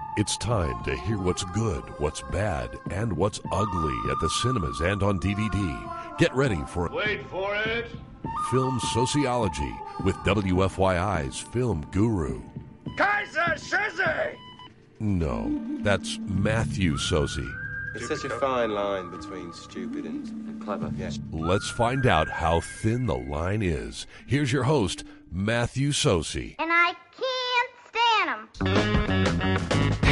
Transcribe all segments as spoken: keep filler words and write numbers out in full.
It's time to hear what's good, what's bad, and what's ugly at the cinemas and on D V D. Get ready for Wait for it! Film Sociology with W F Y I's film guru. Kaiser Soze! No, that's Matthew Soze. It's such a fine line between stupid and, and clever, yes. Let's find out how thin the line is. Here's your host, Matthew Soze. And I can't stand them.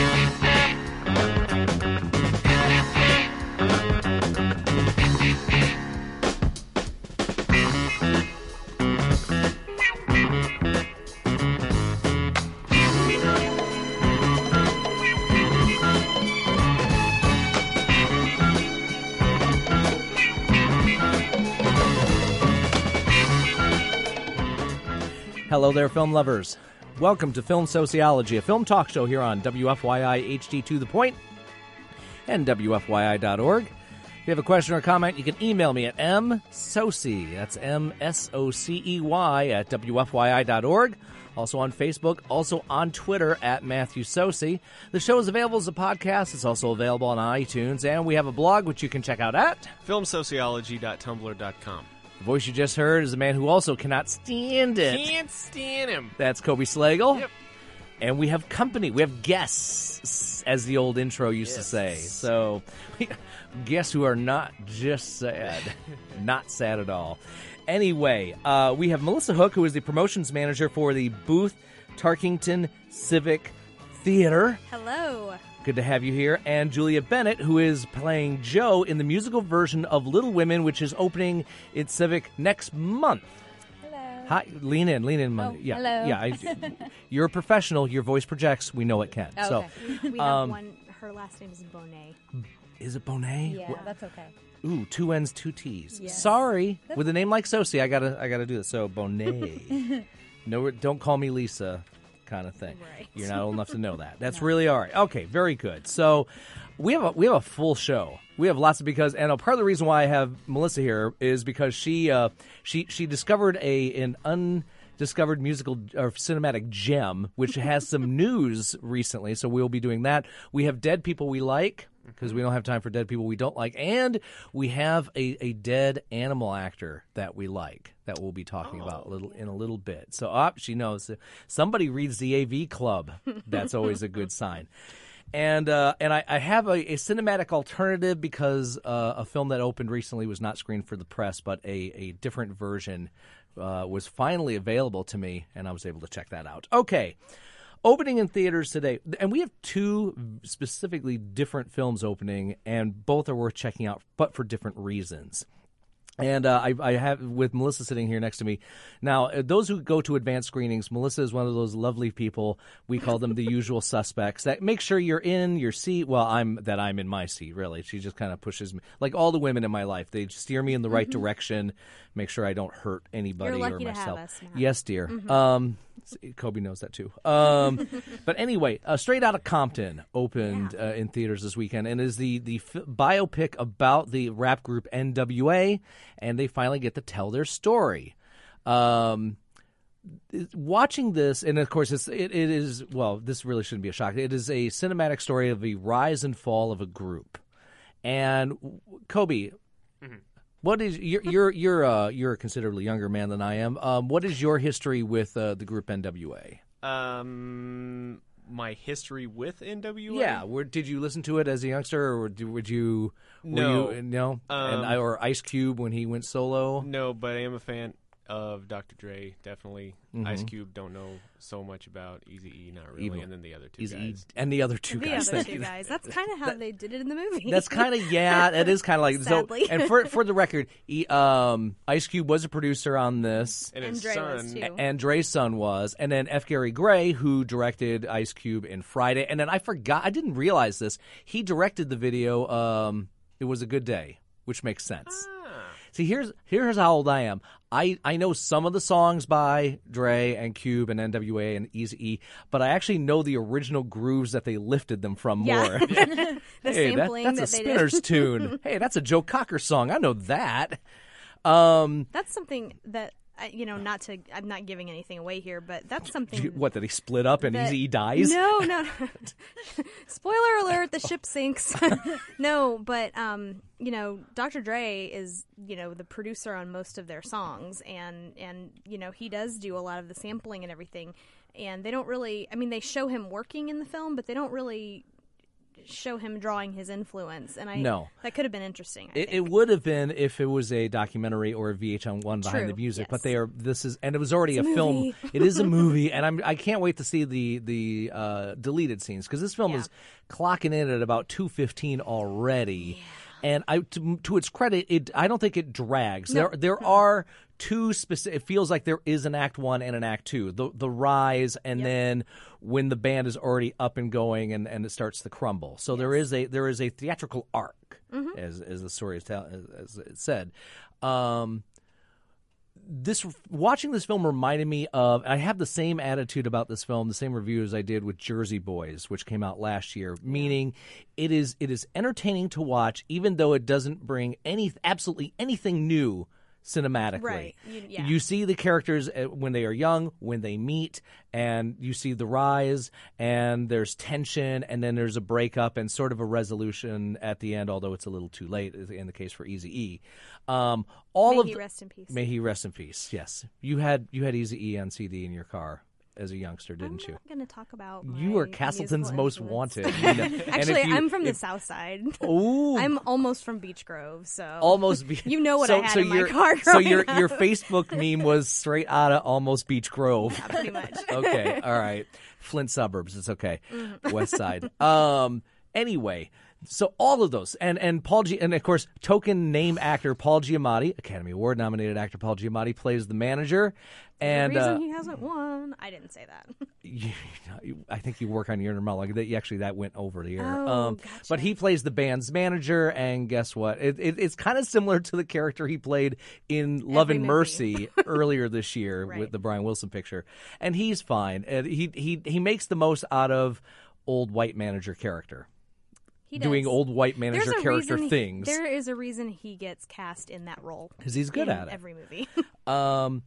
Hello there, film lovers. Welcome to Film Sociology, a film talk show here on W F Y I H D To The Point and W F Y I dot org. If you have a question or comment, you can email me at msocey, that's M S O C E Y, at W F Y I dot org. Also on Facebook, also on Twitter at Matthew Soce. The show is available as a podcast. It's also available on iTunes, and we have a blog which you can check out at film sociology dot tumblr dot com. The voice you just heard is a man who also cannot stand it. Can't stand him. That's Kobe Slagle. Yep. And we have company. We have guests, as the old intro used yes. to say. So, guests who are not just sad. Not sad at all. Anyway, uh, we have Melissa Hook, who is the promotions manager for the Booth Tarkington Civic Theater. Hello. Good to have you here. And Julia Bennett, who is playing Jo in the musical version of Little Women, which is opening at Civic next month. Hello. Hi, lean in, lean in. Oh, yeah, hello. Yeah, I, you're a professional. Your voice projects. We know it can. Oh, so, okay. We have um, one. Her last name is Bonet. Is it Bonet? Yeah, What- that's okay. Ooh, two N's, two T's. Yeah. Sorry, That's with a name like Soce, I gotta, I gotta do this. So Bonet. No, don't call me Lisa, kind of thing. Right. You're not old enough to know that. That's No. really all right. Okay, very good. So we have a we have a full show. We have lots of because, and a part of the reason why I have Melissa here is because she uh, she she discovered a an undiscovered musical or cinematic gem, which has some news recently. So we'll be doing that. We have dead people we like, because we don't have time for dead people we don't like. And we have a, a dead animal actor that we like that we'll be talking oh. about a little in a little bit. So uh, she knows. Somebody reads the A V Club. That's always a good sign. And uh, and I, I have a, a cinematic alternative because uh, a film that opened recently was not screened for the press, but a, a different version uh, was finally available to me, and I was able to check that out. Okay. Opening in theaters today, and we have two specifically different films opening, and both are worth checking out, but for different reasons. And uh, I, I have with Melissa sitting here next to me. Now, uh, those who go to advanced screenings, Melissa is one of those lovely people. We call them the usual suspects that make sure you're in your seat. Well, I'm that I'm in my seat, really. She just kind of pushes me, like all the women in my life. They steer me in the right mm-hmm. direction, make sure I don't hurt anybody You're lucky or myself. To have us, Matt. Yes, dear. Mm-hmm. Um, Kobe knows that too. Um, but anyway, uh, Straight Outta Compton opened yeah. uh, in theaters this weekend and is the the f- biopic about the rap group N W A, and they finally get to tell their story. Um, watching this, and of course, it's, it, it is well. This really shouldn't be a shock. It is a cinematic story of the rise and fall of a group. And Kobe. Mm-hmm. What is you're you're you're uh, you're a considerably younger man than I am. Um, what is your history with uh, the group N W A? Um, my history with N W A. Yeah, where, did you listen to it as a youngster, or did, would you? No, were you, no, um, and I, or Ice Cube when he went solo. No, but I am a fan of Doctor Dre. Definitely, mm-hmm. Ice Cube. Don't know so much about Eazy-E, not really, Evil. And then the other two Easy guys, and the other two the guys. other two guys. That's kind of how that, they did it in the movie. That's kind of yeah. It is kind of like Sadly. so. And for for the record, he, um, Ice Cube was a producer on this, and, and his Dre son, was too. and Dre's son was, and then F. Gary Gray, who directed Ice Cube in Friday, and then I forgot, I didn't realize this. He directed the video. Um, It Was a Good Day, which makes sense. Ah. See, here's here's how old I am. I, I know some of the songs by Dre and Cube and N W A and Eazy-E, but I actually know the original grooves that they lifted them from yeah. more. the hey, that, sampling that's that a they Spinners did. tune. Hey, that's a Joe Cocker song. I know that. Um, That's something that I, you know, not to, I'm not giving anything away here, but that's something. What, did he split up and that- Eazy-E dies? No, no. Spoiler alert, the ship sinks. No, but, um, you know, Doctor Dre is, you know, the producer on most of their songs, and, and, you know, he does do a lot of the sampling and everything, and they don't really, I mean, they show him working in the film, but they don't really show him drawing his influence, and I No. that could have been interesting. I It, think. it would have been if it was a documentary or a V H one behind True, the music, yes. but they are. This is, and it was already It's a, a film. movie. It is a movie, and I'm. I can't wait to see the the uh, deleted scenes because this film Yeah. is clocking in at about two fifteen already. And I, to, to its credit, it I don't think it drags. No. There there are two specific. It feels like there is an act one and an act two. The the rise, and Yep. then when the band is already up and going, and, and it starts to crumble. So there is a there is a theatrical arc, Mm-hmm. as as the story is tell, as, as it said. Um, this watching this film reminded me of. I have the same attitude about this film, the same review as I did with Jersey Boys, which came out last year. Meaning, it is it is entertaining to watch, even though it doesn't bring any absolutely anything new cinematically. Right. You- yeah. You see the characters uh, when they are young, when they meet, and you see the rise, and there's tension, and then there's a breakup and sort of a resolution at the end, although it's a little too late in the case for Eazy-E. Um, all May of he the- rest in peace. May he rest in peace. Yes, you had you had Eazy-E on C D in your car as a youngster, didn't I'm you? not going to talk about You my were Castleton's musical most influence. wanted. You know, and if Actually, you- I'm from the if- South Side. Ooh, I'm almost from Beech Grove, so almost. Be- You know what so, I had so in my your- car So growing your up. your Facebook meme was straight out of almost Beech Grove. yeah, pretty much. Okay, all right. Flint suburbs. It's okay. Mm-hmm. West Side. Um. Anyway, so all of those, and and Paul G, and of course, token name actor Paul Giamatti, Academy Award nominated actor Paul Giamatti plays the manager, and the reason uh, he hasn't won. I didn't say that. you, I think you work on your inner monologue. That actually that went over the air. Oh, um, gotcha. But he plays the band's manager, and guess what? It, it, it's kind of similar to the character he played in Love Every and movie. Mercy earlier this year Right. with the Brian Wilson picture, and he's fine. And he he he makes the most out of old white manager character. He Doing does. old white There's manager a character reason he- things There is a reason he gets cast in that role because he's good in at it. every movie. Um,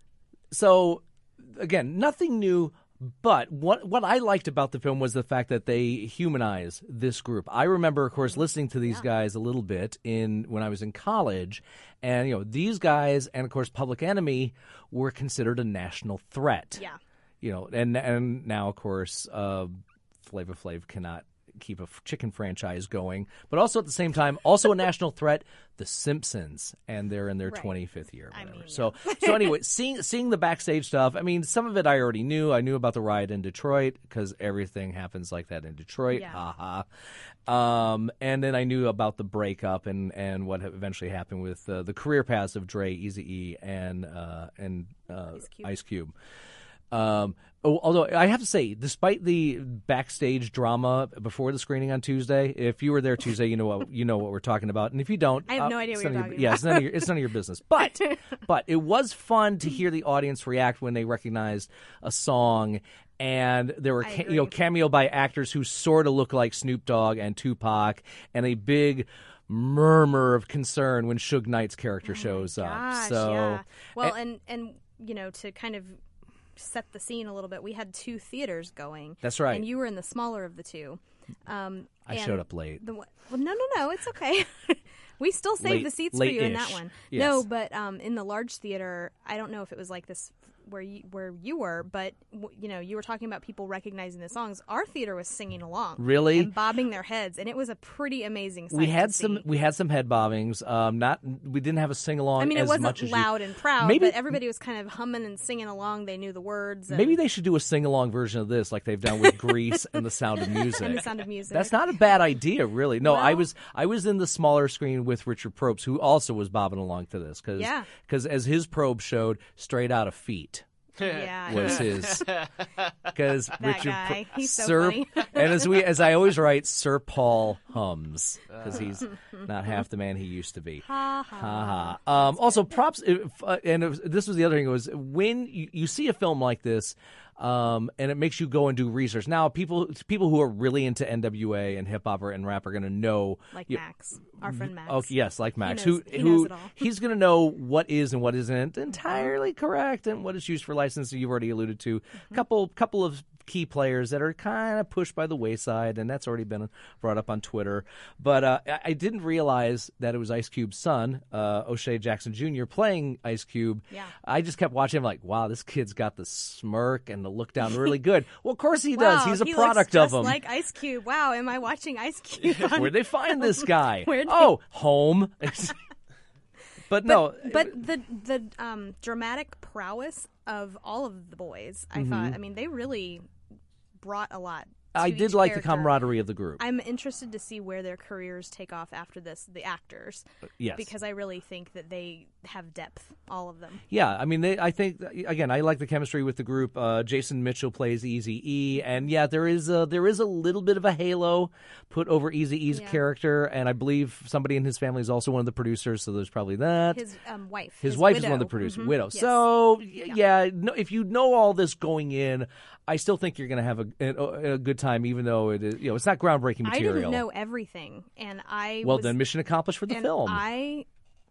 so again, nothing new. But what what I liked about the film was the fact that they humanize this group. I remember, of course, listening to these guys a little bit in when I was in college, and you know these guys, and of course, Public Enemy were considered a national threat. yeah. You know, and and now of course, uh, Flavor Flav cannot keep a f- chicken franchise going, but also at the same time, also a national threat, The Simpsons, and they're in their Right. twenty-fifth year. Or I whatever. mean, so so anyway, seeing seeing the backstage stuff. I mean, some of it I already knew. I knew about the riot in Detroit because everything happens like that in Detroit. Yeah. Ha ha. Um, and then I knew about the breakup and, and what eventually happened with uh, the career paths of Dre, Eazy-E, and uh, and uh, Ice Cube. Ice Cube. Um, oh, although I have to say, despite the backstage drama before the screening on Tuesday, if you were there Tuesday, you know what you know what we're talking about, and if you don't, I have no uh, idea it's what none you're of your- talking Yeah, about. it's none of your it's none of your business. But but it was fun to hear the audience react when they recognized a song. And there were I ca- you know agree. cameo by actors who sort of look like Snoop Dogg and Tupac, and a big murmur of concern when Suge Knight's character shows up. Oh Gosh, So yeah. Well, and and you know, to kind of set the scene a little bit, we had two theaters going. That's right. And you were in the smaller of the two. Um, I and showed up late. The one, well, no, no, no, it's okay. We still saved Late- the seats for you in that late-ish. one. Yes. No, but um, in the large theater, I don't know if it was like this where you where you were, but w- you know, you were talking about people recognizing the songs. Our theater was singing along, Really? and bobbing their heads, and it was a pretty amazing sight We had to some. see. We had some head bobbings. Um, not. We didn't have a sing along. I mean, as it wasn't much as you- loud and proud, Maybe- but everybody was kind of humming and singing along. They knew the words. And, Maybe they should do a sing along version of this, like they've done with Grease and The Sound of Music. and the Sound of Music. That's not a bad idea, really. No, I Well- was I was in the smaller screen with Richard Probst, who also was bobbing along to this, because Yeah. as his probe showed, Straight Outta Feet yeah, was his. Because Richard guy. Pro- He's so Sir, funny. and as we as I always write, Sir Paul hums, because he's not half the man he used to be. Ha ha. Ha ha. Um, also, props, if, uh, and it was, this was the other thing, was when you, you see a film like this, Um, and it makes you go and do research. Now, people people who are really into N W A and hip hop and rap are going to know, Like you- Max, our friend Max. Oh yes, like Max, knows- who he who knows it all. he's going to know what is and what isn't entirely correct, and what is used for licensing. You've already alluded to Mm-hmm. a couple couple of key players that are kind of pushed by the wayside, and that's already been brought up on Twitter. But uh, I, I didn't realize that it was Ice Cube's son, uh, O'Shea Jackson Junior, playing Ice Cube. Yeah. I just kept watching him like, wow, this kid's got the smirk and the look down really good. Well, of course he does. Wow, He's a he product looks just of him. like Ice Cube. Wow, am I watching Ice Cube? on- Where'd they find this guy? Where'd they- Oh, home. But no, But the the um, dramatic prowess of all of the boys, I thought. I mean, they really brought a lot. To I did each like the character. camaraderie of the group. I'm interested to see where their careers take off after this, the actors, yes. because I really think that they have depth, all of them. Yeah, I mean, they, I think again, I like the chemistry with the group. Uh, Jason Mitchell plays Eazy-E, and yeah, there is a, there is a little bit of a halo put over Eazy-E's Yeah. character, and I believe somebody in his family is also one of the producers, so there's probably that. His um, wife, His wife is widow. one of the producers, Mhm. widow. Yes. So y- yeah, no, if you know all this going in, I still think you're going to have a, a, a good time, even though it is, you know, it's not groundbreaking I material. didn't know everything, and I Well, was, then mission accomplished for the and film. I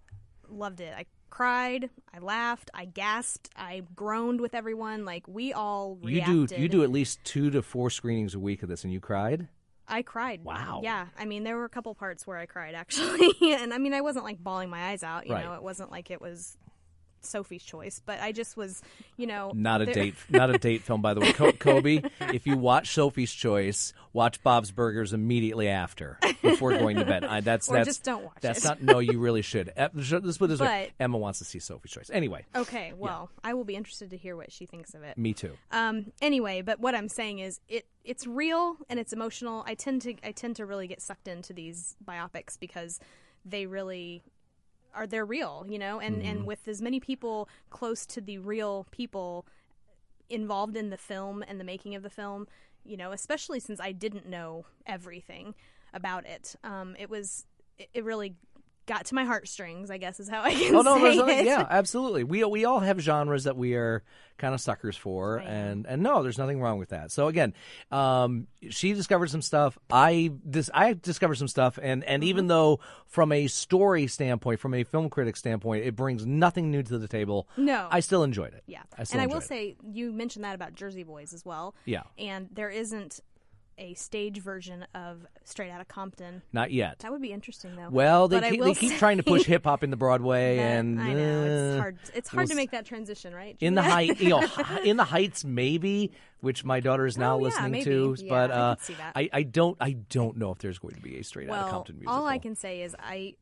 loved it. I cried, I laughed, I gasped, I groaned with everyone. Like we all you reacted. do you do at least two to four screenings a week of this, and you cried. I cried. Wow. Yeah. I mean, there were a couple parts where I cried actually, and I mean, I wasn't like bawling my eyes out. You Right. know, it wasn't like it was Sophie's Choice, but I just was, you know, Not a there- date, not a date film, by the way. Co- Kobe, if you watch Sophie's Choice, watch Bob's Burgers immediately after, before going to bed. I, that's Or that's just don't watch That's it. not. No, you really should. Uh, Let's put it this way: But- Emma wants to see Sophie's Choice. Anyway, Okay, well, I will be interested to hear what she thinks of it. me too. Um. Anyway, but what I'm saying is, it it's real and it's emotional. I tend to I tend to really get sucked into these biopics because they really are they're real, you know, and and with as many people close to the real people involved in the film and the making of the film, you know, especially since I didn't know everything about it. Um, it was it, it really got to my heartstrings, I guess is how I can Oh no, say there's nothing, it. yeah, absolutely. We we all have genres that we are kind of suckers for, I am. and and no, there's nothing wrong with that. So again, um, she discovered some stuff. I this I discovered some stuff, and and Mm-hmm. even though from a story standpoint, from a film critic standpoint, it brings nothing new to the table. No. I still enjoyed it. Yeah, I still and I enjoyed will it. say you mentioned that about Jersey Boys as well. Yeah. And there isn't a stage version of Straight Outta Compton. Not yet. That would be interesting, though. Well, they But I keep, will they keep say trying to push hip hop into Broadway, that- and I know it's uh, hard. It's hard we'll to s- make that transition, right? in the Julia? height, you know, hi- in the Heights, maybe, which my daughter is now Oh, yeah, listening maybe. to. Yeah, but I uh, could see that. I, I don't, I don't know if there's going to be a Straight Outta well, Compton musical. all I can say is I,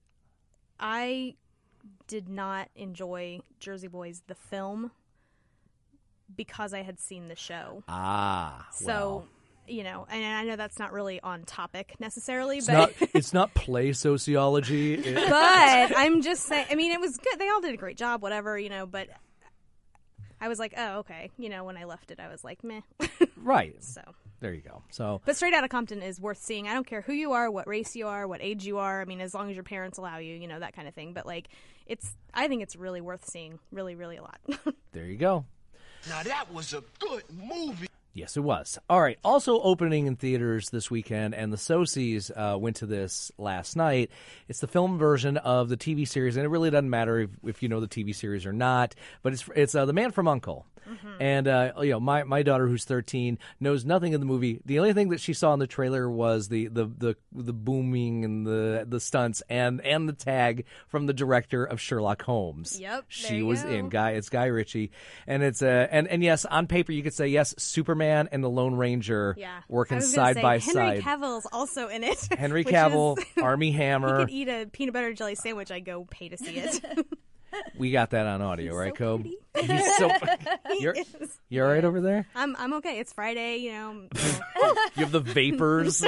I did not enjoy Jersey Boys the film because I had seen the show. Ah, So. well. You know, and I know that's not really on topic necessarily, It's but not, it's not play sociology. It- but I'm just saying. I mean, it was good. They all did a great job, whatever, you know. But I was like, oh, okay. You know, when I left it, I was like, meh. right. So, There you go. So but Straight Outta Compton is worth seeing. I don't care who you are, what race you are, what age you are. I mean, as long as your parents allow you, you know, that kind of thing. But like, it's. I think it's really worth seeing. Really, really a lot. there you go. Now that was a good movie. Yes, it was. All right. Also opening in theaters this weekend, and the Socies uh, went to this last night. It's the film version of the T V series, and it really doesn't matter if, if you know the T V series or not. But it's it's uh, The Man from U N C L E. Mm-hmm. And uh, you know, my, my daughter, who's thirteen, knows nothing of the movie. The only thing that she saw in the trailer was the the, the, the booming and the the stunts and, and the tag from the director of Sherlock Holmes. Yep, there she you was go. in Guy. It's Guy Ritchie, and it's uh, and and yes, on paper you could say yes, Superman and the Lone Ranger Yeah, working I was gonna side say, by Henry side. Cavill's also in it. Henry which Cavill, is- Army He Hammer. could eat a peanut butter jelly sandwich. I go pay to see it. We got that on audio, right, so Cobe? pretty. He's so. You're is. you all right over there? I'm I'm okay. It's Friday, you know. You have the vapors.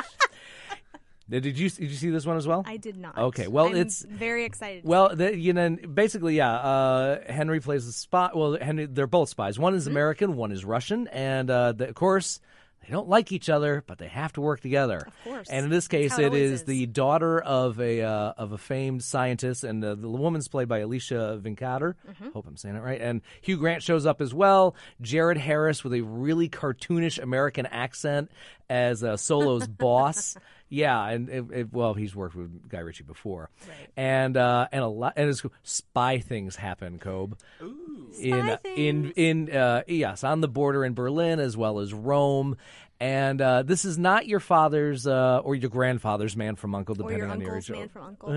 Did you did you see this one as well? I did not. Okay, well, I'm it's- very excited. Well, the, you know, basically, yeah. Uh, Henry plays the spy. Well, Henry, they're both spies. One Mm-hmm. is American, one is Russian, and uh, the, of course, They don't like each other, but they have to work together. Of course. And in this That's case, how it it always is is. the daughter of a uh, of a famed scientist, and uh, the woman's played by Alicia Vikander. Mm-hmm. Hope I'm saying it right. And Hugh Grant shows up as well. Jared Harris with a really cartoonish American accent as uh, Solo's boss. Yeah, and it, it, well, he's worked with Guy Ritchie before, Right. and uh, and a lot and it's, spy things happen, Cobe. Ooh. in Spy in in uh, yes, on the border in Berlin as well as Rome. And uh, this is not your father's uh, or your grandfather's Man from U N C L E, Or depending your on your uncle's age. Man from U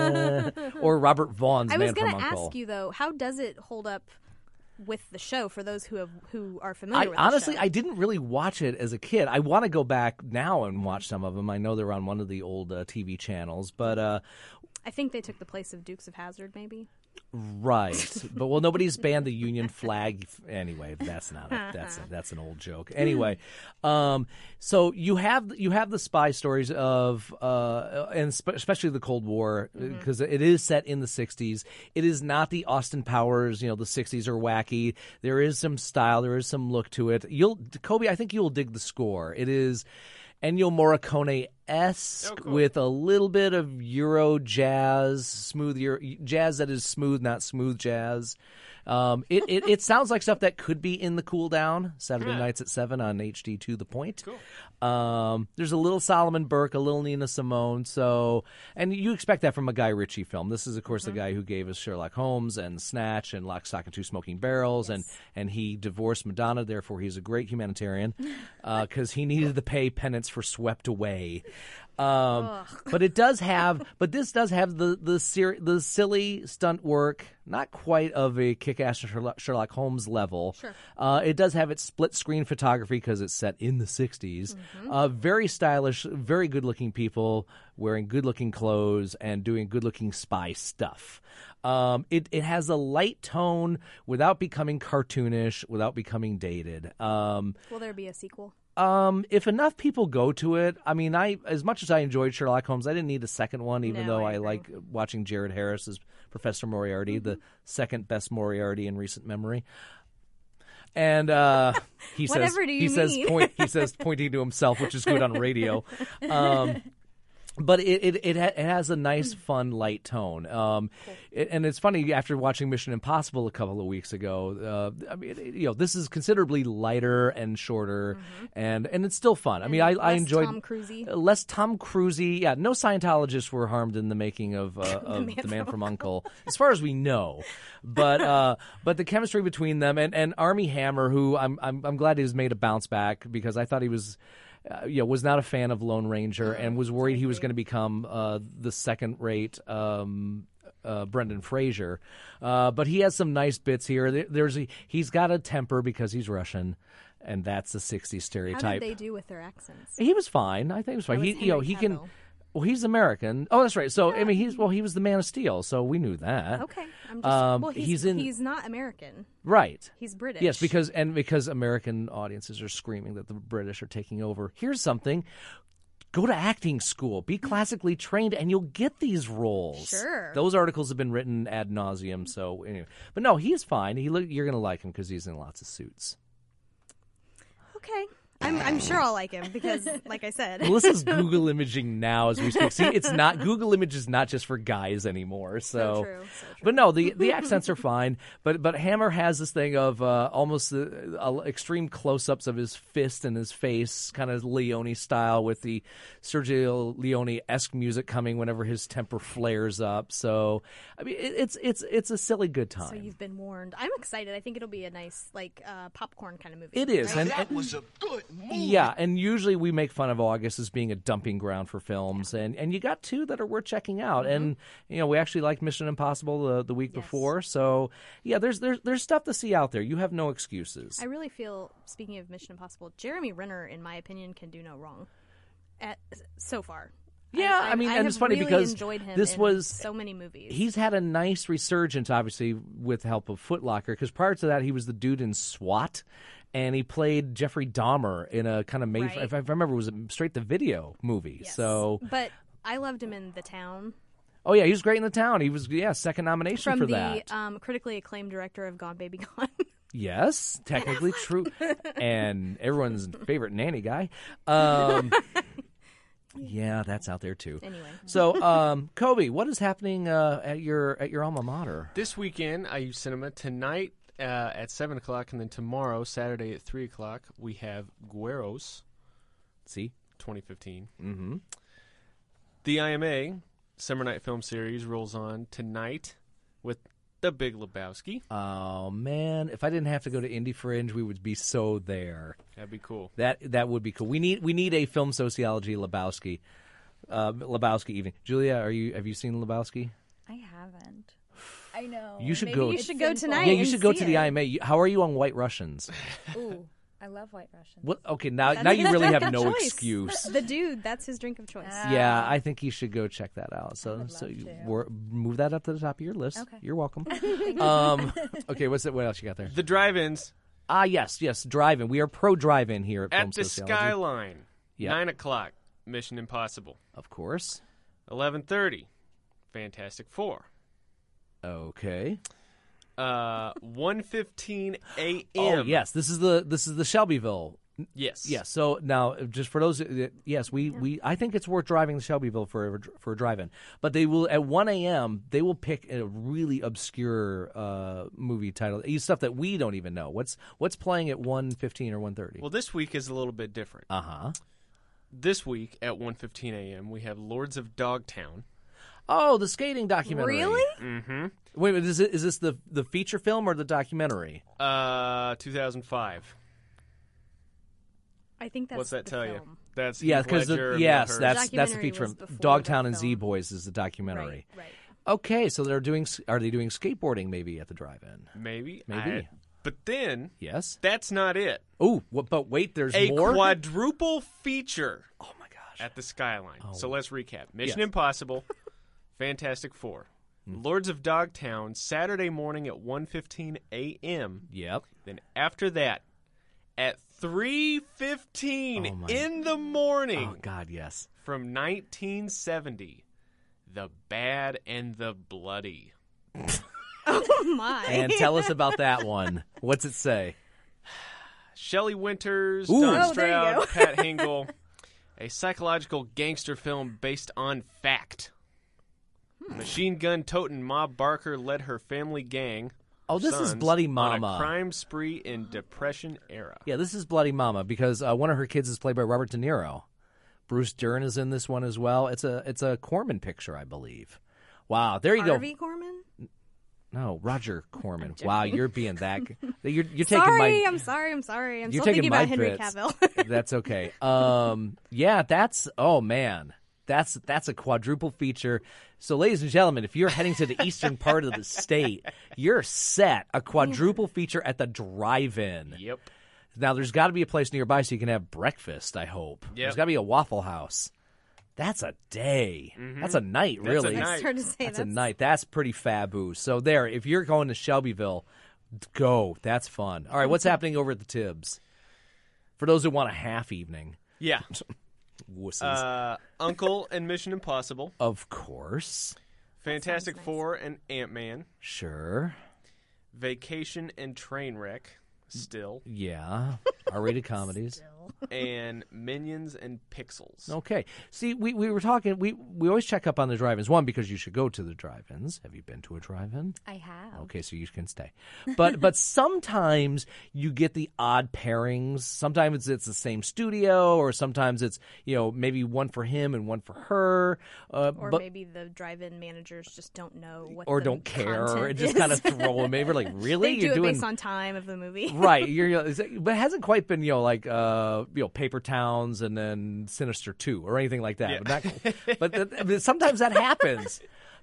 N C L E. Uh, or Robert Vaughn's I Man was from going to U N C L E. ask you though, how does it hold up with the show for those who have who are I familiar with honestly, the show? I didn't really watch it as a kid. I want to go back now and watch some of them. I know they're on one of the old uh, T V channels, but uh, I think they took the place of Dukes of Hazzard, maybe. right. But well, nobody's banned the Union flag anyway. That's not a, that's a, that's an old joke. Anyway, um, so you have you have the spy stories of uh, and spe- especially the Cold War because it is set in the sixties. It is not the Austin Powers. You know, the sixties are wacky. There is some style. There is some look to it. You'll Kobe. I think you'll dig the score. It is Ennio Morricone-esque Oh, cool. with a little bit of Euro jazz, smooth Euro, jazz that is smooth, not smooth jazz. Um, it, it it sounds like stuff that could be in the Cool Down Saturday Yeah. nights at seven on H D to the Point. Cool. Um, there's a little Solomon Burke, a little Nina Simone. So, and you expect that from a Guy Ritchie film. This is, of course, the guy who gave us Sherlock Holmes and Snatch and Lock, Stock, and Two Smoking Barrels, and and he divorced Madonna. Therefore, he's a great humanitarian because he needed to pay penance for Swept Away. Um, but it does have, but this does have the the ser- the silly stunt work, not quite of a kick-ass Sherlock, Sherlock Holmes level. Sure. Uh, it does have its split-screen photography because it's set in the sixties. Uh, very stylish, very good-looking people wearing good-looking clothes and doing good-looking spy stuff. Um, it it has a light tone without becoming cartoonish, without becoming dated. Um, Will there be a sequel? um, if enough people go to it, I mean, I as much as I enjoyed Sherlock Holmes, I didn't need a second one, even No, though I I, agree. like watching Jared Harris as Professor Moriarty, the second best Moriarty in recent memory. And uh, he says, Whatever do you he says, mean? point, he says, pointing to himself, which is good on radio. Um, But it it it, ha- it has a nice, fun, light tone, um, it, and it's funny. After watching Mission Impossible a couple of weeks ago, uh, I mean, it, you know, this is considerably lighter and shorter, and, and it's still fun. I mean, I, I less enjoyed Tom Cruise-y? uh, less Tom Cruise-y. Yeah, no Scientologists were harmed in the making of, uh, of Man the Man from from U N C L E, as far as we know. But uh, but the chemistry between them and, and Armie Hammer, who I'm I'm I'm glad he's made a bounce back because I thought he was. Uh, you know, was not a fan of Lone Ranger and was worried he was going to become uh, the second-rate um, uh, Brendan Fraser. Uh, but he has some nice bits here. There, there's a, he's got a temper because he's Russian, and that's the sixties How stereotype. did they do with their accents? He was fine. I think he was fine. That He, was you know, Henry he can. Cavill. Well, he's American. Oh, that's right. So I mean, he's well, he was the Man of Steel, so we knew that. Okay, I'm just Um, well. He's, he's in- he's not American. Right. He's British. Yes, because and because American audiences are screaming that the British are taking over. Here's something. Go to acting school. Be classically trained, and you'll get these roles. Sure. Those articles have been written ad nauseum. So anyway, but no, he's fine. He look, you're going to like him because he's in lots of suits. Okay, I'm I'm sure I'll like him because, like I said, Melissa's Google imaging now as we speak. See, it's not Google image is not just for guys anymore. So, So true, so true. but no, the the accents are fine. But but Hammer has this thing of uh, almost uh, uh, extreme close-ups of his fist and his face, kind of Leone style, with the Sergio Leone-esque music coming whenever his temper flares up. So I mean, it, it's it's it's a silly good time. so you've been warned. I'm excited. I think it'll be a nice like uh, popcorn kind of movie. It is, right? and, That and was a good movie. yeah, and usually we make fun of August as being a dumping ground for films, and, and you got two that are worth checking out. And you know, we actually liked Mission Impossible the, the week Yes. before, so yeah, there's there's there's stuff to see out there. You have no excuses. I really feel, speaking of Mission Impossible, Jeremy Renner, in my opinion, can do no wrong. At so far. Yeah, I mean, and have it's funny really because enjoyed him this in was- so many movies. He's had a nice resurgence, obviously, with the help of Foot Locker, because prior to that, he was the dude in SWAT, and he played Jeffrey Dahmer in a kind of made, Right. if I remember, it was a straight-to-video movie. Yes. So, but I loved him in The Town. oh yeah, he was great in The Town. He was, yeah, second nomination From for the that. um, critically acclaimed director of Gone Baby Gone. Yes, technically true. And everyone's favorite nanny guy. Um, yeah, that's out there too. Anyway. So, um, Kobe, what is happening uh, at your at your alma mater? This weekend, I U Cinema. Tonight uh, at seven o'clock, and then tomorrow, Saturday at three o'clock, we have Gueros. See? twenty fifteen. Mm-hmm. The I M A Summer Night Film Series rolls on tonight with The Big Lebowski. Oh, man. If I didn't have to go to Indie Fringe, we would be so there. That'd be cool. That that would be cool. We need we need a film sociology Lebowski. Uh, Lebowski evening. Julia, are you have you seen Lebowski? I haven't. I know. You should Maybe go- You it's should go sinful. tonight. Yeah, you and should go see to the it. I M A. You- How are you on White Russians? Ooh, I love White Russians. What? Okay, now That's now you his really drink have of no choice. excuse. The dude, that's his drink of choice. Ah. Yeah, I think you should go check that out. So, would so love you to. wor- move that up to the top of your list. Okay. You're welcome. um, okay, what's it? What else you got there? The drive-ins Ah, yes, yes, drive-in. We are pro drive-in here at, Film at the Sociology. Skyline. Yep. nine o'clock, Mission Impossible. Of course. eleven thirty, Fantastic Four. Okay. Uh, one fifteen a.m. Oh, yes. This is the this is the Shelbyville. Yes. Yes. So now, just for those, uh, yes, we, we I think it's worth driving to Shelbyville for for a drive-in. But they will at one a.m. they will pick a really obscure uh, movie title, stuff that we don't even know. What's what's playing at one fifteen or one thirty? Well, this week is a little bit different. Uh huh. This week at one fifteen a.m. we have Lords of Dogtown. Oh, the skating documentary. Really? Mm-hmm. Wait a minute. Is, it, is this the the feature film or the documentary? Uh, two thousand five. I think that's What's that the tell you? film. That's Yeah, Heath because Ledger, yes, Bill that's Hurst. that's the Documentary feature was film. before Dogtown the and Z film. Boys is the documentary. Right, right. Okay, so they're doing. Are they doing skateboarding maybe at the drive-in? Maybe. Maybe. I- but then, Yes. that's not it. Oh, but wait, there's A more. quadruple feature Oh my gosh. at the Skyline. Oh. So let's recap. Mission Yes. Impossible, Fantastic Four, Lords of Dogtown, Saturday morning at one fifteen a.m. Yep. Then after that, at three fifteen Oh, my- in the morning Oh God, yes. from nineteen seventy, The Bad and the Bloody. Oh my! And tell us about that one. What's it say? Shelley Winters, Ooh. Don Oh, there you Stroud, go. Pat Hingle. A psychological gangster film based on fact. Hmm. Machine gun toting Ma Barker led her family gang. Oh, this is sons Bloody On Mama. a crime spree in Depression era. Yeah, this is Bloody Mama because uh, one of her kids is played by Robert De Niro. Bruce Dern is in this one as well. It's a it's a Corman picture, I believe. Wow, there you Harvey go. Corman. No, Roger Corman. Wow, you're being that. You're you're taking Sorry, my. I'm sorry. I'm sorry. I'm You're still taking thinking my about Henry bits. Cavill. That's okay. Um, yeah, that's oh man, that's that's a quadruple feature. So, ladies and gentlemen, if you're heading to the eastern part of the state, you're set. A quadruple feature at the drive-in. Yep. Now, there's got to be a place nearby so you can have breakfast. I hope. Yep. There's got to be a Waffle House. That's a day. That's a night, That's a really. night. It's hard to say. That's a night. That's pretty fabu. So there, if you're going to Shelbyville, go. That's fun. All right, what's happening over at the Tibbs? For those who want a half evening. Yeah. Wusses. Uh, Uncle and Mission Impossible. Of course. Fantastic nice. Four and Ant-Man. Sure. Vacation and Trainwreck. Still. Yeah. R-rated comedies. And Minions and Pixels. Okay. See, we, we were talking, we, we always check up on the drive-ins. One, because you should go to the drive-ins. Have you been to a drive-in? I have. Okay, so you can stay. But but sometimes you get the odd pairings. Sometimes it's, it's the same studio, or sometimes it's, you know, maybe one for him and one for her. Uh, Or but, maybe the drive-in managers just don't know what or the don't care, or content just is. kind of throw them in. We're like, really? They do You're it doing based on time of the movie. right? You're, you know, is it- but it hasn't quite been, you know, like uh, you know, Paper Towns and then Sinister Two or anything like that. Yeah. But, not, but, th- but sometimes that happens.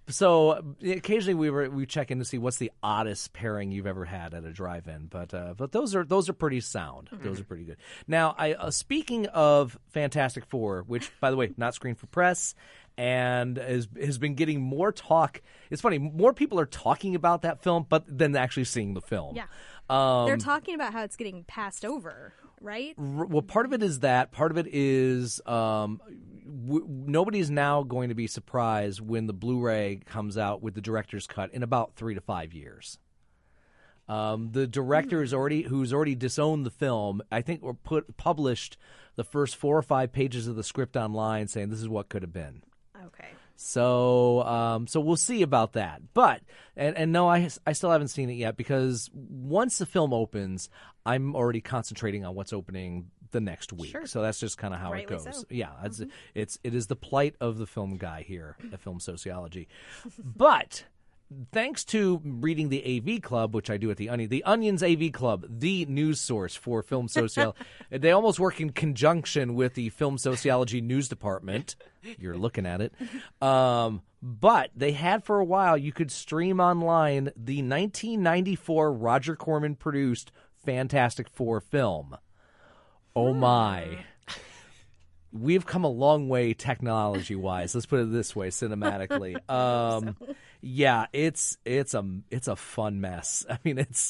So occasionally we were we check in to see what's the oddest pairing you've ever had at a drive-in. But uh, but those are those are pretty sound. Those are pretty good. Now, I uh, speaking of Fantastic Four, which by the way, not screened for press, and has has been getting more talk. It's funny, more people are talking about that film, but than actually seeing the film. Yeah. Um, They're talking about how it's getting passed over, right? R- Well, part of it is that. Part of it is um, w- nobody's now going to be surprised when the Blu-ray comes out with the director's cut in about three to five years. Um, the director is already who's already disowned the film, I think, or put published the first four or five pages of the script online, saying this is what could have been. Okay. So, um, so we'll see about that. But and, and no, I I still haven't seen it yet because once the film opens, I'm already concentrating on what's opening the next week. Sure. So that's just kind of how Rightly it goes. so. Yeah, it's, Mhm. it's it is the plight of the film guy here at Film Sociology. But thanks to reading the A V Club, which I do at the Onion, the Onion's A V Club, the news source for film sociology, they almost work in conjunction with the Film Sociology News Department. You're looking at it. Um, but they had for a while, you could stream online the nineteen ninety-four Roger Corman produced Fantastic Four film. Oh, my. We've come a long way technology-wise. Let's put it this way, cinematically. Um, yeah, it's it's a it's a fun mess. I mean, it's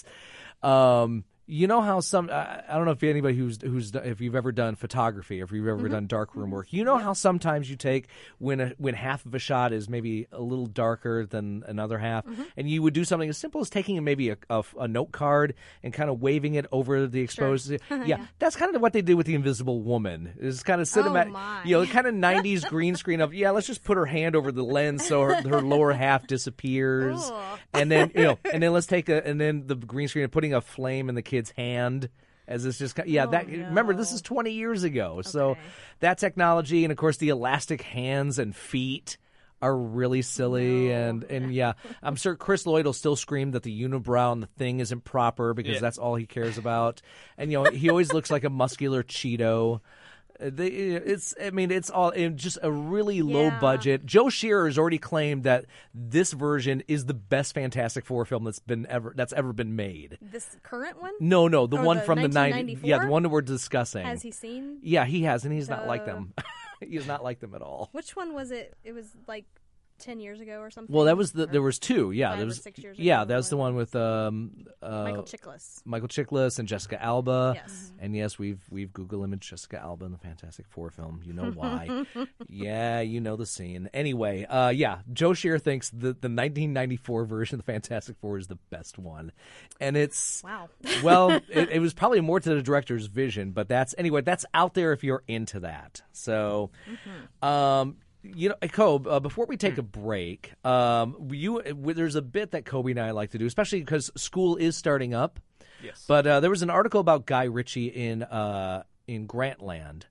um, you know how some I, I don't know if anybody who's who's if you've ever done photography or if you've ever mm-hmm. done darkroom work. You know how sometimes you take when a, when half of a shot is maybe a little darker than another half, mm-hmm. and you would do something as simple as taking maybe a, a, a note card and kind of waving it over the exposed. Sure. yeah, yeah, that's kind of what they did with the Invisible Woman. It's kind of cinematic, oh my. you know, kind of nineties green screen of yeah. Let's just put her hand over the lens so her, her lower half disappears, oh. and then you know, and then let's take a and then the green screen of putting a flame in the kid's hand. As it's just yeah oh, that no. remember this is twenty years ago, so okay. that technology and of course the elastic hands and feet are really silly, no. and and yeah, I'm sure Chris Lloyd will still scream that the unibrow on the thing isn't proper because yeah. that's all he cares about, and you know he always looks like a muscular Cheeto. They, it's, I mean, it's all in just a really low Yeah. budget. Joe Shearer has already claimed that this version is the best Fantastic Four film that's been ever that's ever been made. This current one? No, no, the Or one the from the nineteen nineties. ninety-four? Yeah, the one that we're discussing. Has he seen? Yeah, he has, and he's not like The- them. He's not like them at all. Which one was it? It was like ten years ago or something. Well, that was the Or there was two. Yeah, five there or was six years yeah, ago, that was the one. one with um uh, Michael Chiklis. Michael Chiklis and Jessica Alba. Yes. And yes, we've we've Google imaged Jessica Alba in the Fantastic Four film. You know why? Yeah, you know the scene. Anyway, uh, yeah, Joe Shearer thinks that the nineteen ninety-four version of the Fantastic Four is the best one, and it's Wow. well, it, it was probably more to the director's vision, but that's anyway. That's out there if you're into that. So, Mm-hmm. um. You know, Kobe, uh, before we take a break, um, you there's a bit that Kobe and I like to do, especially because school is starting up. Yes. But uh, there was an article about Guy Ritchie in uh, in Grantland,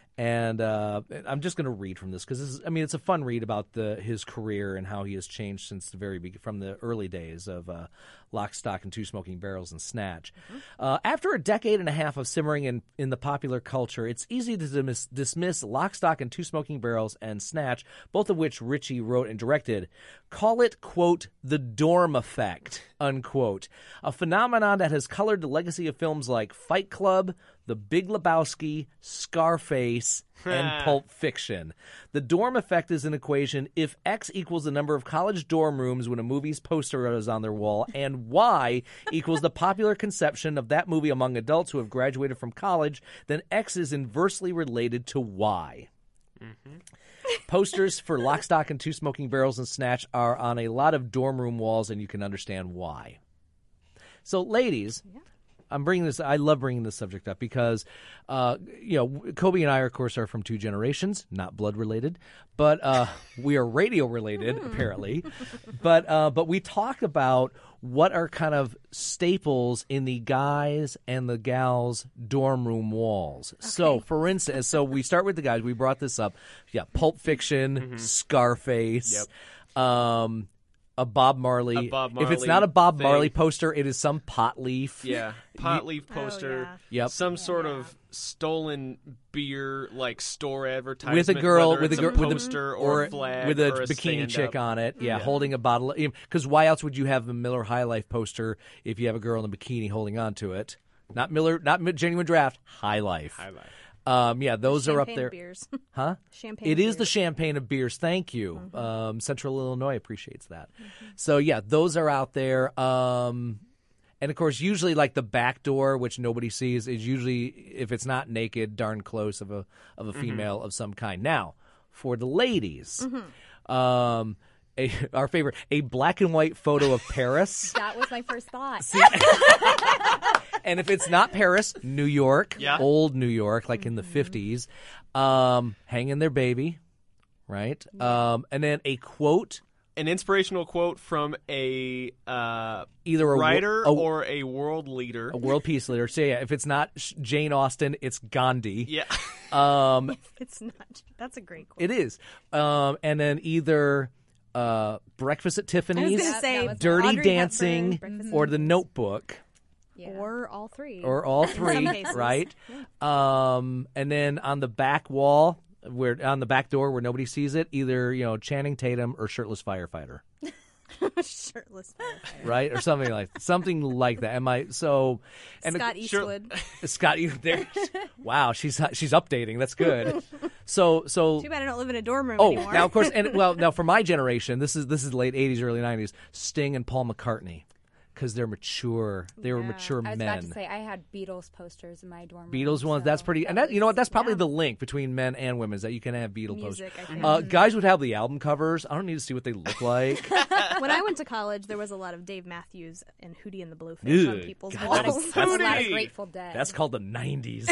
and uh, I'm just going to read from this because this is, I mean, it's a fun read about the his career and how he has changed since the very be- from the early days of uh, Lock, Stock, and Two Smoking Barrels and Snatch. Mm-hmm. Uh, after a decade and a half of simmering in, in the popular culture, it's easy to dismiss, dismiss Lock, Stock, and Two Smoking Barrels and Snatch, both of which Ritchie wrote and directed. Call it, quote, the dorm effect, unquote, a phenomenon that has colored the legacy of films like Fight Club, The Big Lebowski, Scarface, and Pulp Fiction. The dorm effect is an equation if X equals the number of college dorm rooms when a movie's poster is on their wall, and Y equals the popular conception of that movie among adults who have graduated from college, then X is inversely related to Y. Mm-hmm. Posters for Lock, Stock, and Two Smoking Barrels and Snatch are on a lot of dorm room walls, and you can understand why. So, ladies, yeah. I'm bringing this. I love bringing this subject up because, uh, you know, Kobe and I, of course, are from two generations, not blood related, but uh, we are radio related, apparently. But uh, but we talk about what are kind of staples in the guys and the gals' dorm room walls. Okay. So, for instance, so we start with the guys. We brought this up. Yeah, Pulp Fiction, mm-hmm. Scarface. Yep. Um, A Bob Marley. A Bob Marley. If it's not a Bob thing. Marley poster, it is some pot leaf. Yeah, pot leaf poster. Oh, yeah. Yep. Some Yeah. sort of stolen beer, like store advertisement With a girl, whether with a it's girl, with poster a, or, or a flag with a or a bikini chick stand-up. on it. Yeah, Yeah. holding a bottle. Because why else would you have the Miller High Life poster if you have a girl in a bikini holding on to it? Not Miller, not Genuine Draft. High Life. High Life. Um, yeah, those are up Champagne there. of beers. Huh? Champagne. It of is the beers. champagne of beers. Thank you. Mm-hmm. Um, Central Illinois appreciates that. Mm-hmm. So yeah, those are out there. Um, and of course, usually like the back door, which nobody sees, is usually if it's not naked, darn close of a of a female mm-hmm. of some kind. Now, for the ladies, mm-hmm. um, a our favorite, a black and white photo of Paris. That was my first thought. And if it's not Paris, New York, Yeah. old New York, like in the fifties, um, hanging their baby, right? Um, and then a quote, An inspirational quote from a uh, either a wo- writer a- or a world leader. a world peace leader. So yeah, if it's not Sh- Jane Austen, it's Gandhi. Yeah. Um, It's not. That's a great quote. it is. Um, and then either uh, Breakfast at I was Tiffany's, going to say that was Dirty Audrey Dancing, Hepburn, Breakfast or at The Notebook. Yeah. or all three, Or all In some three, cases. right? Um, and then on the back wall, where on the back door where nobody sees it, either you know Channing Tatum or shirtless firefighter, Shirtless. right, or something like something like that. Am I so? And Scott the, Eastwood. Scott, you there? Wow, she's she's updating. That's good. So so. Too bad I don't live in a dorm room Oh, anymore. now of course, and well, now for my generation, this is this is late eighties, early nineties. Sting and Paul McCartney, because they're mature. They were Yeah. mature I was men. about to say I had Beatles posters in my dorm room. Beatles ones, so that's pretty, and that that you know what? was- That's probably yeah. the link between men and women is that you can have Beatle Music, I posters. think. Uh, guys would have the album covers. I don't need to see what they look like. When I went to college, there was a lot of Dave Matthews and Hootie and the Blowfish on Ugh, people's God, walls. that is- That's a lot of Hootie! Grateful Dead. That's called the nineties.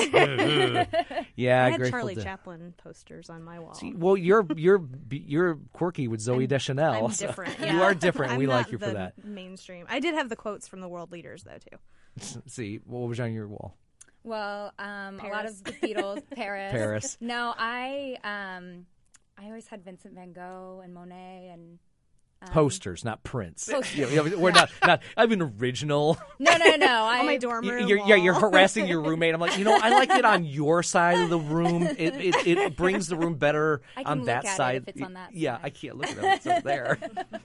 Yeah, I had Grateful Charlie Dead. Chaplin posters on my wall. See, well, you're you're you're quirky with Zoe Deschanel. I'm so- different. You yeah. are different. and I'm we like not you for the that. Mainstream. I did have the quotes from the world leaders though too. See, what was on your wall? Well, um, a lot Paris. of the Beatles, Paris. Paris. No, I um, I always had Vincent Van Gogh and Monet and um, Posters, not prints. Posters. Yeah, yeah, we're not not. I'm an original. No, no, no. I, On my dorm You- room You're, yeah, you're wall. harassing your roommate. I'm like, you know, I like it on your side of the room. It it, it brings the room better I can on look that at it side. if it's on that yeah, side. I can't look at it. It's over there.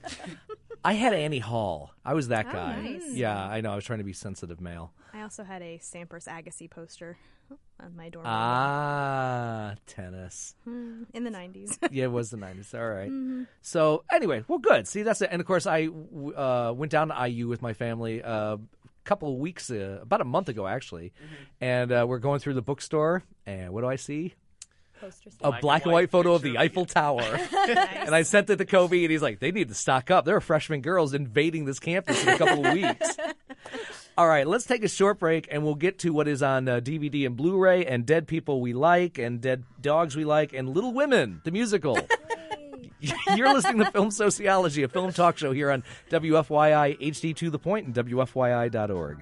I had Annie Hall. I was that Oh, guy. nice. Yeah, I know. I was trying to be sensitive male. I also had a Sampras Agassi poster on my dorm room Ah, tennis. wall. in the nineties. Yeah, it was the nineties. All right. Mm-hmm. So anyway, well, good. See, that's it. And of course, I w- uh, went down to I U with my family uh, a couple of weeks, uh, about a month ago, actually. Mm-hmm. And uh, we're going through the bookstore, and what do I see? posters. A black, and white, photo of the Eiffel Tower. And I sent it to Kobe, and he's like, they need to stock up. There are freshman girls invading this campus in a couple of weeks. All right, let's take a short break, and we'll get to what is on uh, D V D and Blu-ray, and Dead People We Like, and Dead Dogs We Like, and Little Women, the musical. You're listening to Film Sociology, a film talk show here on W F Y I H D to the Point and W F Y I dot org.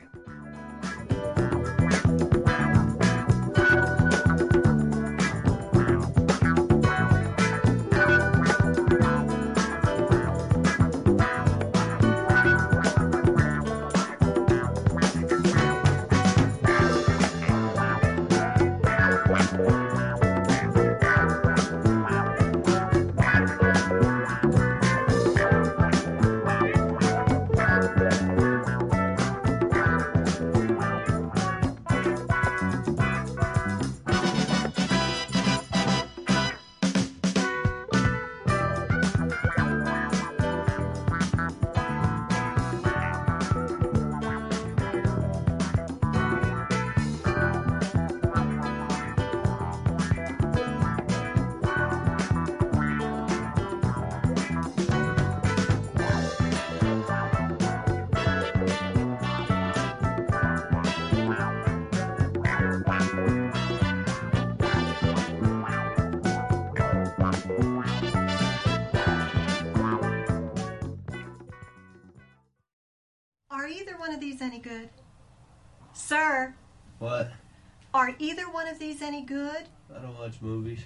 Are either one of these any good? Sir, What? are either one of these any good? I don't watch movies.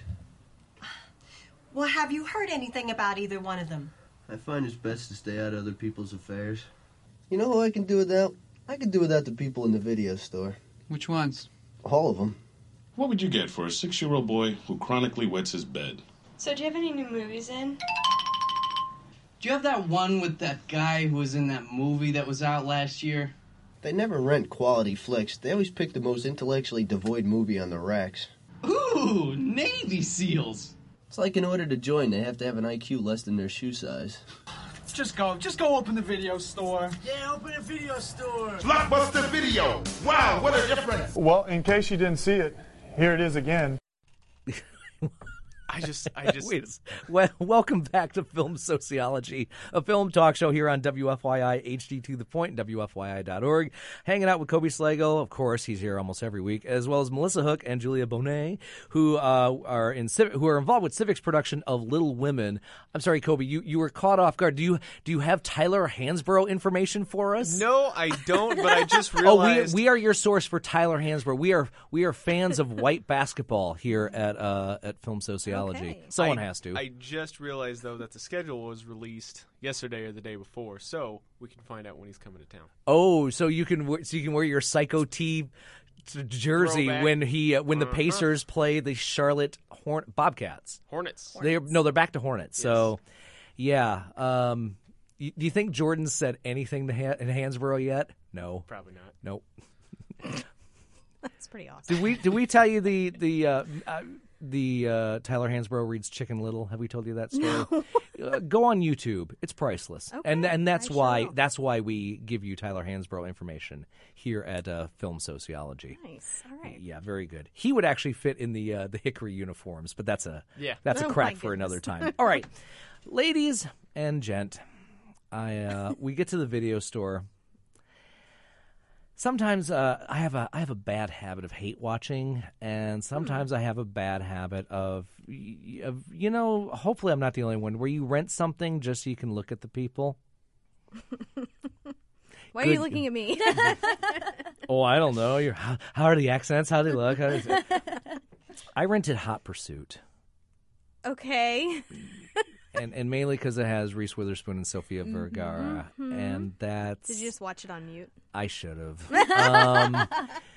Well, have you heard anything about either one of them? I find it's best to stay out of other people's affairs. You know who I can do without? I can do without the people in the video store. Which ones? All of them. What would you get for a six-year-old boy who chronically wets his bed? So, do you have any new movies in? Do you have that one with that guy who was in that movie that was out last year? They never rent quality flicks. They always pick the most intellectually devoid movie on the racks. Ooh, Navy SEALs. It's like in order to join, they have to have an I Q less than their shoe size. Just go. Just go open the video store. Yeah, open a video store. Blockbuster Video. Wow, what a difference. Well, in case you didn't see it, here it is again. I just, I just. Wait, well, welcome back to Film Sociology, a film talk show here on W F Y I H D to the point and W F Y I dot org. Hanging out with Kobe Slagle, of course, he's here almost every week, as well as Melissa Hook and Julia Bonet, who uh, are in who are involved with Civic's production of Little Women. I'm sorry, Kobe, you, you were caught off guard. Do you do you have Tyler Hansborough information for us? No, I don't. But I just Oh, realized. we, we are your source for Tyler Hansborough. We are we are fans of white basketball here at uh, at Film Sociology. Okay. Someone I, has to. I just realized, though, that the schedule was released yesterday or the day before, so we can find out when he's coming to town. Oh, so you can we- so you can wear your Psycho T jersey Throwback. when he uh, when the Uh-huh. Pacers play the Charlotte Horn- Bobcats. Hornets. They no, they're back to Hornets. So, yeah. Um, y- do you think Jordan said anything to Han- in Hansborough yet? No, Probably not. nope. That's pretty awesome. Did we did we tell you the the uh, uh, the uh, Tyler Hansborough reads Chicken Little? Have we told you that story? No. uh, go on YouTube. It's priceless, Okay, and and that's I sure why will. that's why we give you Tyler Hansborough information here at uh, Film Sociology. Nice. All right. Yeah, very good. He would actually fit in the uh, the Hickory uniforms, but that's a Yeah. that's a Oh, crack my for another goodness. time. All right, ladies and gent, I uh, we get to the video store. Sometimes uh, I have a I have a bad habit of hate watching, and sometimes I have a bad habit of, y- of you know. Hopefully, I'm not the only one. Where you rent something just so you can look at the people. Why are Good- you looking at me? Oh, I don't know. You're, how, how are the accents? How do they look? How does it... I rented Hot Pursuit, Okay. and and mainly because it has Reese Witherspoon and Sofia Vergara, mhm. and that's Did you just watch it on mute? I should have. Um,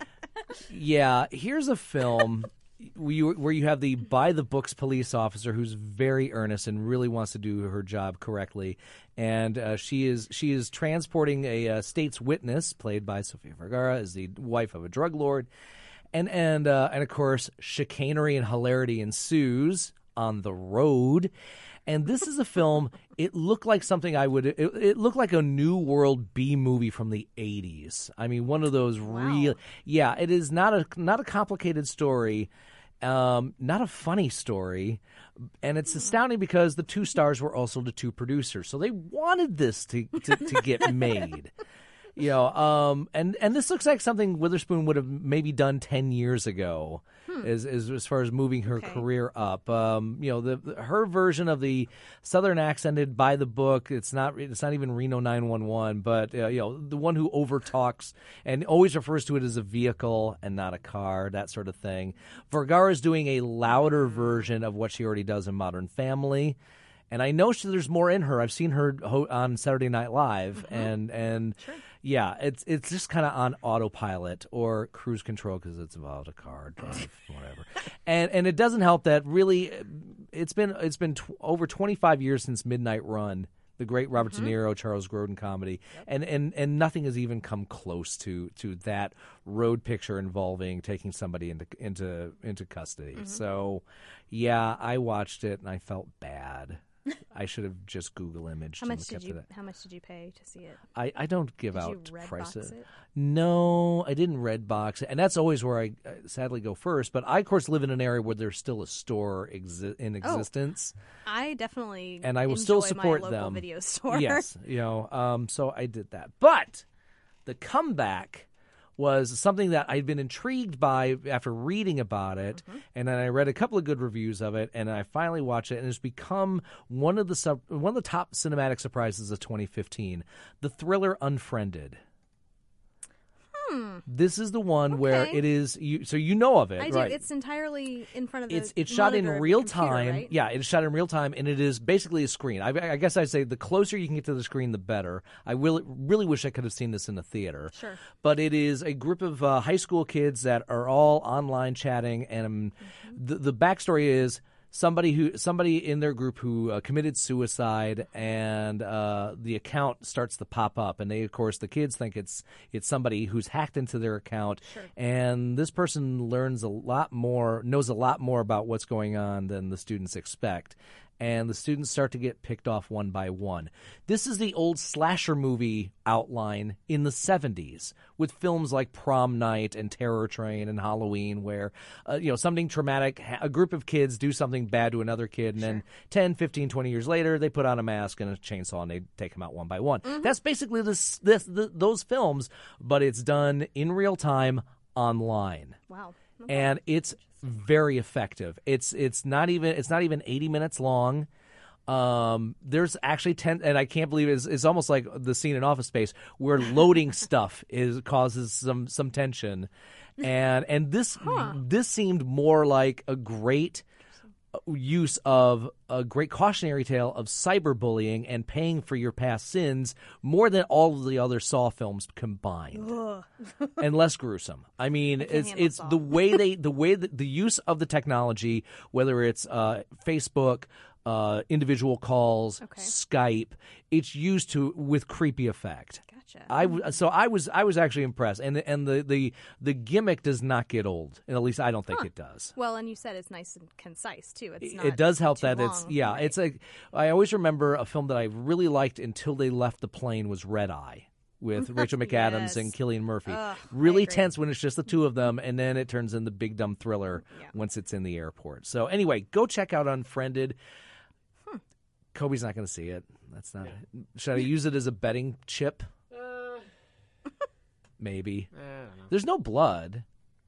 yeah, here's a film where you, where you have the by the books police officer who's very earnest and really wants to do her job correctly, and uh, she is she is transporting a uh, state's witness, played by Sofia Vergara, as the wife of a drug lord, and and uh, and of course chicanery and hilarity ensues on the road. And this is a film, it looked like something I would, it, it looked like a New World B movie from the eighties. I mean, one of those real, yeah, it is not a, not a complicated story, um, not a funny story. And it's astounding because the two stars were also the two producers. So they wanted this to, to, to get made. You know, um, and, and this looks like something Witherspoon would have maybe done ten years ago, hmm. as, as as far as moving her Okay. career up. Um, you know, the, the her version of the Southern accented by the book. It's not it's not even Reno nine one one, but uh, you know, the one who overtalks and always refers to it as a vehicle and not a car, that sort of thing. Vergara is doing a louder version of what she already does in Modern Family. And I know she, there's more in her. I've seen her ho- on Saturday Night Live, Mm-hmm. and and Sure. yeah, it's it's just kind of on autopilot or cruise control because it's about a car, drive, whatever. And and it doesn't help that really, it's been it's been tw- over twenty-five years since Midnight Run, the great Robert Mm-hmm. De Niro, Charles Grodin comedy, and, and and nothing has even come close to to that road picture involving taking somebody into into into custody. Mm-hmm. So, yeah, I watched it and I felt bad. I should have just Google imaged. How and much kept did you? it at- How much did you pay to see it? I, I don't give Did out you Redbox prices. it? No, I didn't Redbox it, and that's always where I uh, sadly go first. But I, of course, live in an area where there's still a store exi- in Oh. existence, I definitely and I will still enjoy support my local them. video store. Yes, you know, um, so I did that. But the comeback was something that I'd been intrigued by after reading about it, Mm-hmm. and then I read a couple of good reviews of it, and I finally watched it, and it's become one of the sub- one of the top cinematic surprises of twenty fifteen, the thriller Unfriended. Hmm. This is the one where Okay. it is you. So you know of it, I right? do. It's entirely in front of the. It's it's shot in monitor of the real computer, time. right? Yeah, it's shot in real time, and it is basically a screen. I, I guess I'd say the closer you can get to the screen, the better. I really really wish I could have seen this in a theater. Sure. But it is a group of uh, high school kids that are all online chatting, and um, Mm-hmm. the the backstory is somebody who somebody in their group who uh, committed suicide, and uh, the account starts to pop up, and they of course the kids think it's it's somebody who's hacked into their account, Sure. and this person learns a lot more, knows a lot more about what's going on than the students expect. and the students start to get picked off one by one. This is the old slasher movie outline in the seventies with films like Prom Night and Terror Train and Halloween, where uh, you know something traumatic, a group of kids do something bad to another kid, and sure. then ten, fifteen, twenty years later, they put on a mask and a chainsaw and they take them out one by one. Mm-hmm. That's basically this, this, the, those films, but it's done in real time online. Wow. Okay. And it's very effective. It's it's not even it's not even eighty minutes long. Um, there's actually ten, and I can't believe it, it's, it's almost like the scene in Office Space where loading stuff is causes some some tension, and and this huh. this seemed more like a great use of a great cautionary tale of cyberbullying and paying for your past sins more than all of the other Saw films combined, and less gruesome. I mean, I it's it's Saw. the way they the way that the use of the technology, whether it's uh, Facebook, uh, individual calls, okay. Skype, it's used to with creepy effect. Gotcha. I so I was I was actually impressed, and the, and the, the the gimmick does not get old, and at least I don't think huh. it does. Well, and you said it's nice and concise too. It's not it does help too that long, it's yeah. right? It's like I always remember a film that I really liked until they left the plane was Red Eye with Rachel McAdams yes. and Cillian Murphy. Ugh, really tense when it's just the two of them, and then it turns into big dumb thriller yeah. once it's in the airport. So anyway, go check out Unfriended. Hmm. Kobe's not going to see it. That's not. Yeah. Should I use it as a betting chip? Maybe. I don't know. There's no blood,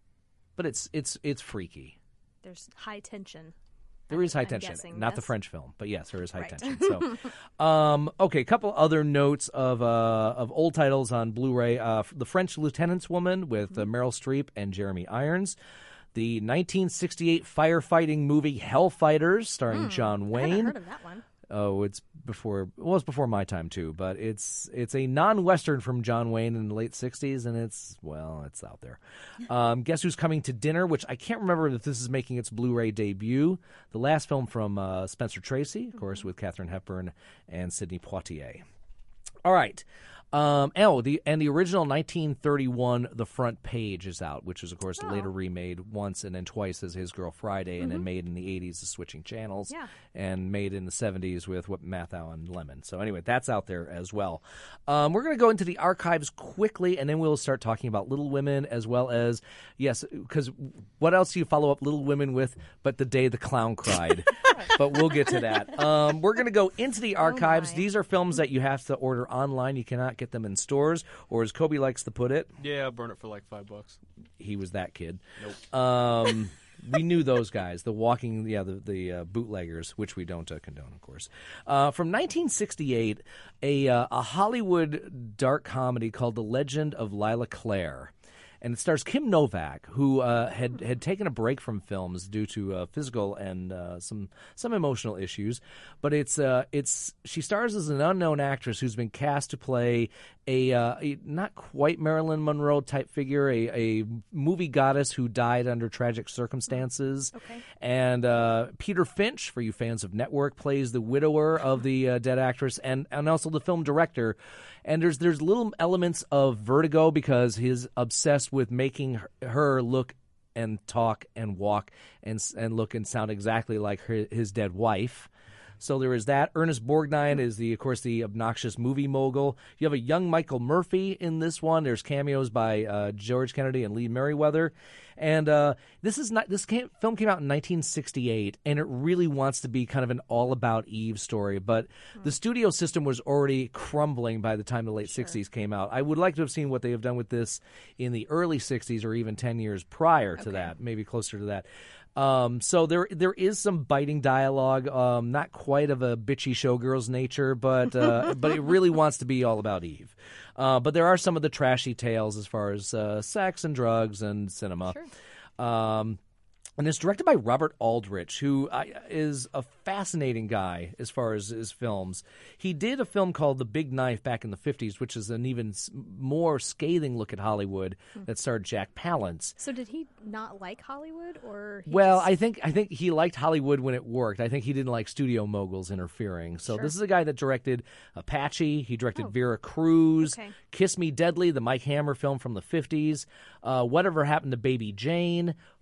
but it's it's it's freaky. There's high tension. There is high I'm tension, guessing, not yes? the French film, but yes, there is high Right. tension. So, um, okay, a couple other notes of uh, of old titles on Blu-ray: uh, The French Lieutenant's Woman with uh, Meryl Streep and Jeremy Irons. The nineteen sixty-eight firefighting movie Hellfighters, starring Hmm, John Wayne. I haven't heard of that one. Oh, it's before. Well, it's before my time too, but it's it's a non-western from John Wayne in the late sixties, and it's well, it's out there. Um, Guess Who's Coming to Dinner, which I can't remember if this is making its Blu-ray debut. The last film from uh, Spencer Tracy, of course, with Katharine Hepburn and Sidney Poitier. All right. Um, oh, the and the original nineteen thirty-one The Front Page is out, which was, of course, Oh. later remade once and then twice as His Girl Friday, and then made in the eighties as Switching Channels, Yeah. and made in the seventies with Whip Mathau and Lemon. So anyway, that's out there as well. Um, we're going to go into the archives quickly, and then we'll start talking about Little Women as well as, yes, because what else do you follow up Little Women with but The Day the Clown Cried? But we'll get to that. Um, we're going to go into the archives. my. These are films that you have to order online. You cannot get them in stores, or as Kobe likes to put it, Yeah, I'll burn it for like five bucks. he was that kid. Nope. Um, we knew those guys, the walking, yeah, the, the uh, bootleggers, which we don't uh, condone, of course. Uh, from nineteen sixty-eight, a, uh, a Hollywood dark comedy called The Legend of Lila Claire. And it stars Kim Novak, who uh, had had taken a break from films due to uh, physical and uh, some some emotional issues. But it's uh, it's she stars as an unknown actress who's been cast to play a, uh, a not quite Marilyn Monroe type figure, a, a movie goddess who died under tragic circumstances. Okay. And uh, Peter Finch, for you fans of Network, plays the widower of the uh, dead actress, and, and also the film director. And there's there's little elements of Vertigo because he's obsessed with making her, her look and talk and walk and and look and sound exactly like her, his dead wife. So there is that. Ernest Borgnine is, the, of course, the obnoxious movie mogul. You have a young Michael Murphy in this one. There's cameos by uh, George Kennedy and Lee Merriweather. And uh, this is not this came, film came out in nineteen sixty-eight, and it really wants to be kind of an all-about Eve story. But hmm. the studio system was already crumbling by the time the late sure. sixties came out. I would like to have seen what they have done with this in the early sixties or even ten years prior to okay. that, maybe closer to that. Um, so there there is some biting dialogue, um, not quite of a bitchy showgirl's nature, but uh, but it really wants to be all about Eve. Uh, but there are some of the trashy tales as far as uh, sex and drugs and cinema. Sure. Um, and it's directed by Robert Aldrich, who uh, is a fascinating guy as far as his films. He did a film called The Big Knife back in the fifties, which is an even more scathing look at Hollywood hmm. that starred Jack Palance. So did he not like Hollywood, or he well, just... I think I think he liked Hollywood when it worked. I think he didn't like studio moguls interfering. So Sure. this is a guy that directed Apache. He directed Oh. Vera Cruz, Okay. Kiss Me Deadly, the Mike Hammer film from the fifties, uh, Whatever Happened to Baby Jane,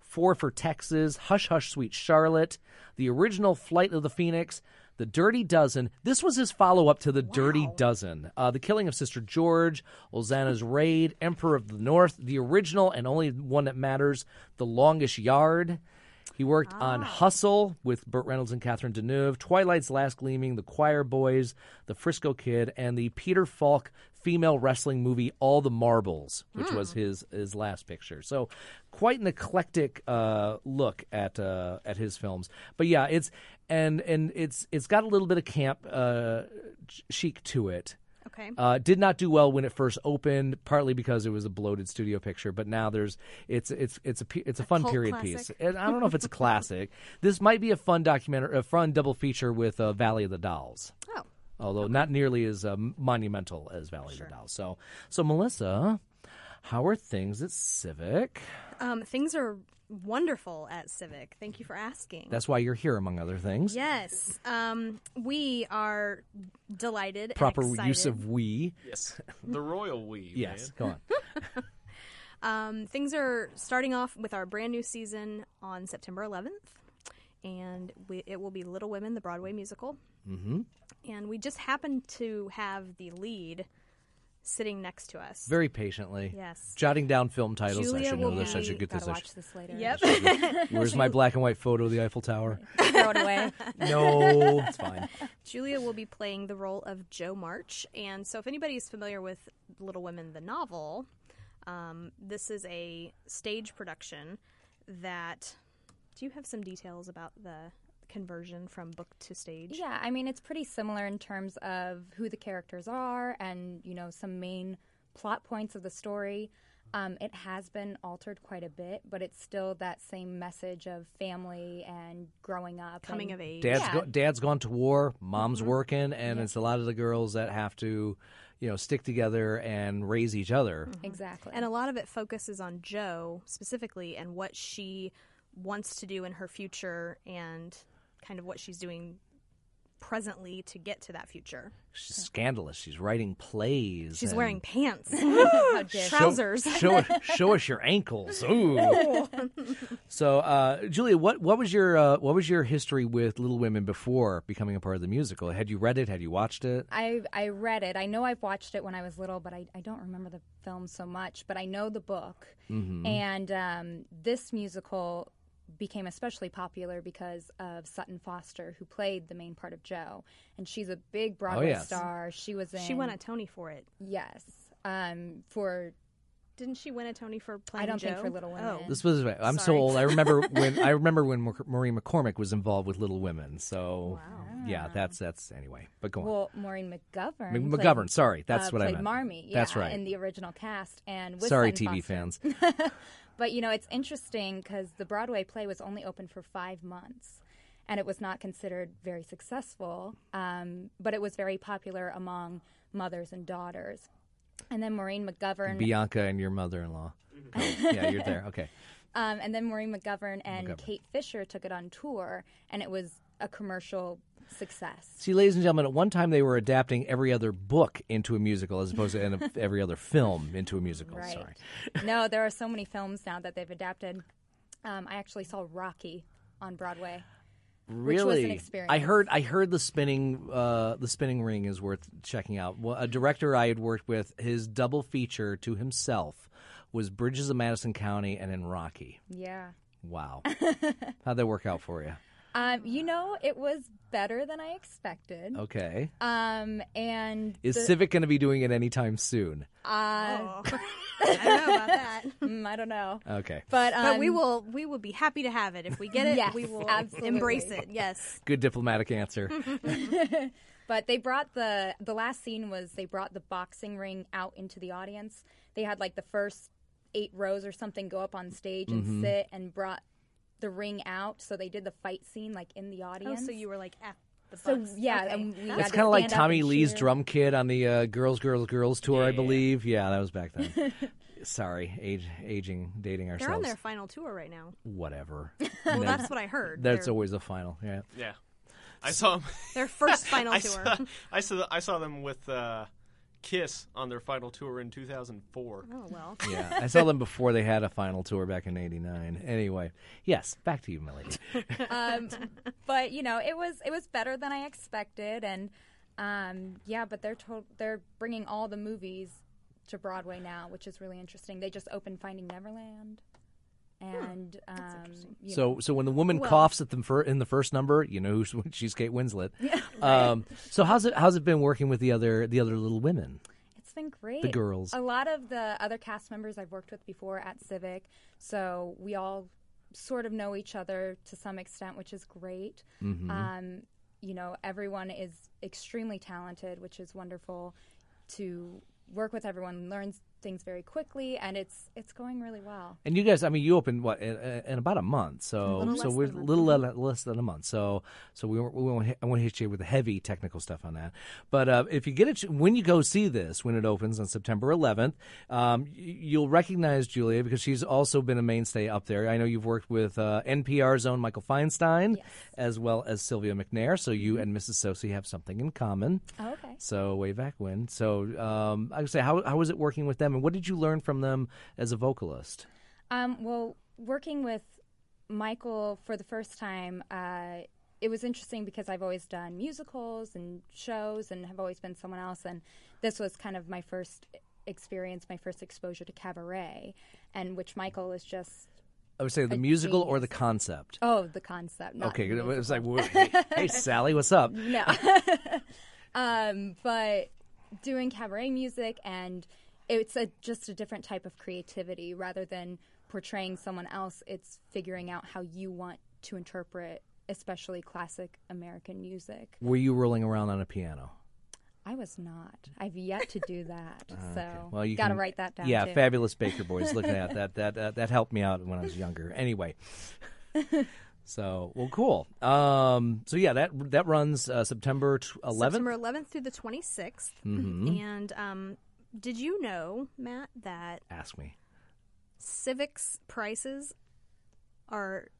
Four for Texas, Hush Hush Sweet Charlotte, the original Flight of the Phoenix, The Dirty Dozen. This was his follow-up to The wow. Dirty Dozen. Uh, the Killing of Sister George, Olzana's Raid, Emperor of the North, the original and only one that matters, The Longest Yard. He worked ah. on Hustle with Burt Reynolds and Catherine Deneuve, Twilight's Last Gleaming, The Choir Boys, The Frisco Kid, and the Peter Falk female wrestling movie All the Marbles, which mm. was his his last picture. So quite an eclectic uh, look at uh, at his films. But yeah, it's and and it's it's got a little bit of camp uh, chic to it. Okay. Uh, did not do well when it first opened, partly because it was a bloated studio picture. But now there's it's it's it's a it's a, a fun period classic. piece. And I don't know if it's a classic. This might be a fun documentary, a fun double feature with uh, Valley of the Dolls. Oh. Although okay. not nearly as uh, monumental as Valley sure. of the Dolls. So so Melissa, how are things at Civic? Um, things are wonderful at Civic. Thank you for asking. That's why you're here, among other things. Yes. Um, we are delighted Proper and excited. use of we. Yes. The royal we. Yes, man. go on. um, things are starting off with our brand new season on September eleventh. And we, it will be Little Women, the Broadway musical. Mm-hmm. And we just happen to have the lead sitting next to us. Very patiently. Yes. Jotting down film titles. Julia I should know will they're be, such a good gotta position. Watch this later. Yep. Where's my black and white photo of the Eiffel Tower? Throw it away. No, it's fine. Julia will be playing the role of Jo March. And so if anybody is familiar with Little Women, the novel, um, this is a stage production that... Do you have some details about the conversion from book to stage? Yeah, I mean, it's pretty similar in terms of who the characters are and, you know, some main plot points of the story. Um, it has been altered quite a bit, but it's still that same message of family and growing up. Coming and, of age. Dad's, yeah. go, dad's gone to war, mom's mm-hmm. working, and yeah. it's a lot of the girls that have to, you know, stick together and raise each other. Mm-hmm. Exactly. And a lot of it focuses on Jo specifically and what she wants to do in her future and kind of what she's doing presently to get to that future. She's scandalous. She's writing plays. She's and wearing pants. How dare trousers. Show, show, show us your ankles. Ooh. So, uh, Julia, what what was your uh, what was your history with Little Women before becoming a part of the musical? Had you read it? Had you watched it? I I read it. I know I've watched it when I was little, but I, I don't remember the film so much. But I know the book. Mm-hmm. And um, this musical became especially popular because of Sutton Foster, who played the main part of Jo, and she's a big Broadway oh, yes. star. She was in. She won a Tony for it. Yes, um, for. Didn't she win a Tony for playing I don't Jo? think for Little Women. Oh. This was. I'm Sorry. so old. I remember when I remember when Maureen McCormick was involved with Little Women. So wow. yeah, that's that's anyway. But go on. Well, Maureen McGovern. M- played, McGovern. Sorry, that's uh, what I played meant. Marmee. Yeah, that's right. In the original cast, and with sorry, Sutton T V Foster. fans. But, you know, it's interesting because the Broadway play was only open for five months, and it was not considered very successful, um, but it was very popular among mothers and daughters. And then Maureen McGovern... Bianca and your mother-in-law. Oh, yeah, you're there. Okay. Um, and then Maureen McGovern and McGovern. Kate Fisher took it on tour, and it was a commercial success. See, ladies and gentlemen, at one time they were adapting every other book into a musical as opposed to every other film into a musical. Right. Sorry. No, there are so many films now that they've adapted. Um, I actually saw Rocky on Broadway. Really? Which was an experience. I heard I heard the spinning uh, the spinning ring is worth checking out. Well, a director I had worked with, his double feature to himself was Bridges of Madison County and then Rocky. Yeah. Wow. How'd that work out for you? Um, you know, it was better than I expected. Okay. Um, and Is the, Civic going to be doing it anytime soon? Uh, oh. I don't know about that. Mm, I don't know. Okay. But, um, but we will we will be happy to have it. If we get it, yes, we will absolutely. embrace it. Yes. Good diplomatic answer. But they brought the the last scene was they brought the boxing ring out into the audience. They had like the first eight rows or something go up on stage and Mm-hmm. sit and brought the ring out. So they did the fight scene like in the Oh, audience. so you were like at the So box. yeah, Okay. and we It's had to kind of like stand up Tommy and Lee's cheer. drum kit on the uh, Girls, Girls, Girls tour, I Yeah. believe. Yeah, that was back then. Sorry, age, aging, dating ourselves. They're on their final tour right now. Whatever. Well, that's what I heard. That's They're- always a final. Yeah. Yeah. I saw them. Their first final I tour. Saw, I saw I saw them with uh, Kiss on their final tour in two thousand four. Oh, well. Yeah, I saw them before they had a final tour back in eighty-nine. Anyway, yes, back to you, Millie. um, but you know, it was it was better than I expected, and um, yeah, but they're to- they're bringing all the movies to Broadway now, which is really interesting. They just opened Finding Neverland, and um, you So, know. so when the woman Well- coughs at the fir- in the first number, you know who's, she's Kate Winslet. Yeah, um, so how's it how's it been working with the other the other Little Women? It's been great. The girls. A lot of the other cast members I've worked with before at Civic, so we all sort of know each other to some extent, which is great. Mhm. Um, you know, everyone is extremely talented, which is wonderful to work with everyone, learn things very quickly, and it's it's going really well. And you guys, I mean, you opened what in, in about a month, so A little so less we're than a a month. little le- less than a month. So so we won't, we won't hit, I won't hit you with the heavy technical stuff on that. But uh, if you get it when you go see this when it opens on September eleventh, um, y- you'll recognize Julia because she's also been a mainstay up there. I know you've worked with uh, N P R's own Michael Feinstein as well as Sylvia McNair. So you and Missus Sosi have something in common. Oh, okay. So way back when. So um, I would say, how how was it working with them, and what did you learn from them as a vocalist? Um, well, working with Michael for the first time, uh, it was interesting because I've always done musicals and shows and have always been someone else, and this was kind of my first experience, my first exposure to cabaret, and which Michael is just... I would say the a musical genius. or the concept. Oh, the concept. Not Okay, the it was like, musical. hey, hey, Sally, what's up? No. um, but doing cabaret music, and it's a, just a different type of creativity rather than portraying someone else. It's figuring out how you want to interpret, especially classic American music. Were you rolling around on a piano? I was not. I've yet to do that, so Well, you got to can- write that down. Yeah, too. Fabulous Baker Boys. Looking at that, that uh, that helped me out when I was younger. Anyway, so well, cool. Um, so yeah, that that runs uh, September eleventh. September eleventh through the twenty-sixth. Mhm. And um, did you know, Matt, that Ask me. Civic's prices are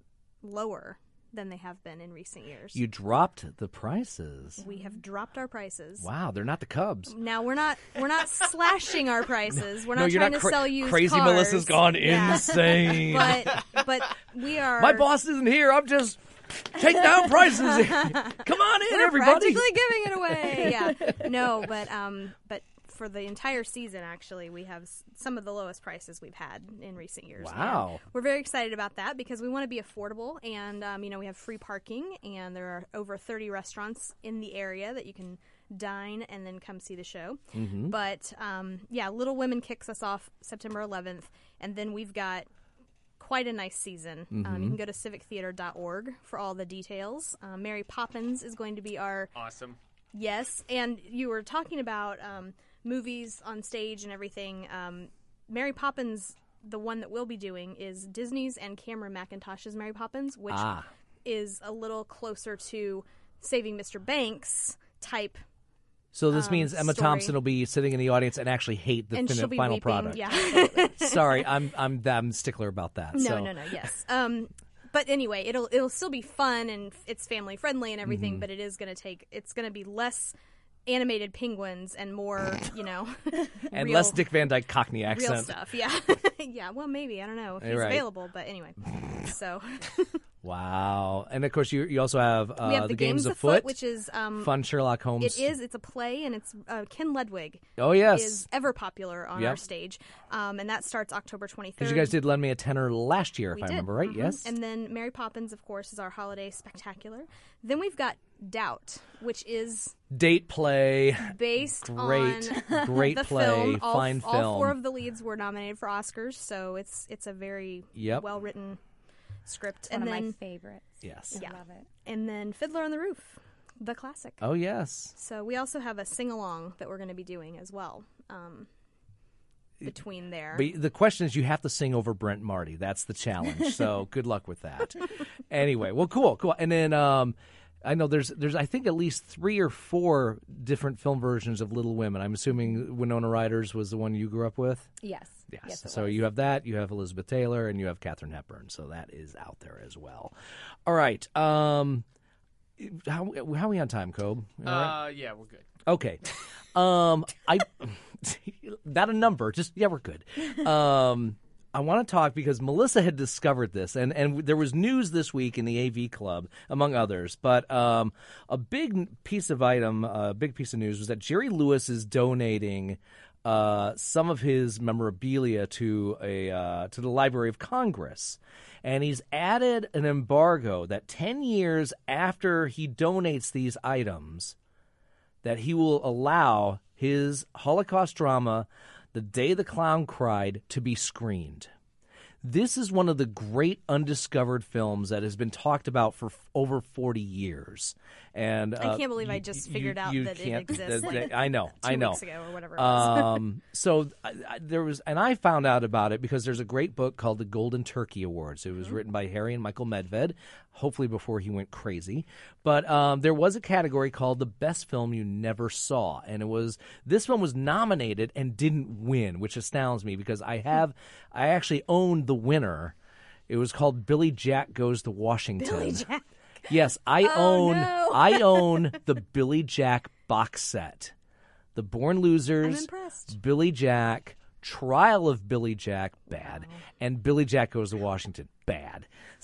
lower than they have been in recent years? You dropped the prices. We have dropped our prices. Wow, they're not the Cubs. Now we're not we're not slashing our prices. We're No, not you're trying not to cra- sell you crazy cars. Melissa's gone Yeah. insane. But but we are My boss isn't here. I'm just take down prices. Come on in, We're everybody. practically giving it away. Yeah. No, but um but for the entire season, actually, we have s- some of the lowest prices we've had in recent years. Wow. And we're very excited about that because we want to be affordable, and um, you know, we have free parking, and there are over thirty restaurants in the area that you can dine and then come see the show. Mhm. But um, yeah, Little Women kicks us off September eleventh, and then we've got quite a nice season. Um, Mhm. you can go to civic theater dot org for all the details. Um, Mary Poppins is going to be our Awesome. Yes, and you were talking about um, movies on stage and everything. Um, Mary Poppins, the one that we'll be doing, is Disney's and Cameron McIntosh's Mary Poppins, which Ah. is a little closer to Saving Mister Banks type. So this um, means Emma story. Thompson will be sitting in the audience and actually hate the And fin- she'll be final weeping, product. yeah. Sorry, I'm I'm I'm stickler about that. No, so. no, no. Yes. Um, but anyway, it'll it'll still be fun and f- it's family friendly and everything. Mhm. But it is going to take. It's going to be less animated penguins and more, you know, And real, less Dick Van Dyke Cockney accent. real stuff. Yeah, yeah. Well, maybe I don't know if You're he's right. available, but anyway. So Wow. And of course, you you also have, uh, we have the, Games Games Afoot, which is um, fun Sherlock Holmes. It is. It's a play, and it's uh, Ken Ludwig. Oh, yes. is ever popular on Yep. our stage, um, and that starts October twenty third. Because you guys did lend me a tenor last year, if We I did. remember right. Mhm. Yes. And then Mary Poppins, of course, is our holiday spectacular. Then we've got Doubt, which is Date play. based Great, on great the play, film. All, fine all film. four of the leads were nominated for Oscars, so it's it's a very Yep. well written script. It's one and of then, my favorites. Yes. Yeah. I love it. And then Fiddler on the Roof, the classic. Oh, yes. So we also have a sing along that we're going to be doing as well. Um, between there. But the question is, you have to sing over Brent Marty. That's the challenge. So good luck with that. Anyway, well, cool, cool. And then um, I know there's there's I think at least three or four different film versions of Little Women. I'm assuming Winona Ryder's was the one you grew up with. Yes. Yes. Yes, it So was. you have that. You have Elizabeth Taylor, and you have Katharine Hepburn. So that is out there as well. All right. Um, how how are we on time, Cobe? All right? Uh, yeah, we're good. Okay. Um, I not a number. Just yeah, we're good. Um, I want to talk because Melissa had discovered this, and, and there was news this week in the A V Club, among others. But um, a big piece of item, a big piece of news was that Jerry Lewis is donating uh, some of his memorabilia to a uh, to the Library of Congress. And he's added an embargo that ten years after he donates these items, that he will allow his Holocaust drama, The Day the Clown Cried, to be screened. This is one of the great undiscovered films that has been talked about for f- over forty years. And uh, I can't believe I just you, figured out you that it can't- exists. that- Like that- I know, two I know. weeks ago or whatever it was. Um, so I, I, there was, and I found out about it because there's a great book called the Golden Turkey Awards. It was Mm-hmm. written by Harry and Michael Medved, hopefully before he went crazy. But um, there was a category called the Best Film You Never Saw, and it was this film was nominated and didn't win, which astounds me because I have, I actually owned the winner. It was called Billy Jack Goes to Washington. Billy Jack. Yes, I Oh, own no. I own the Billy Jack box set. The Born Losers, I'm impressed. Billy Jack, Trial of Billy Jack, bad, and Billy Jack Goes to Washington, bad.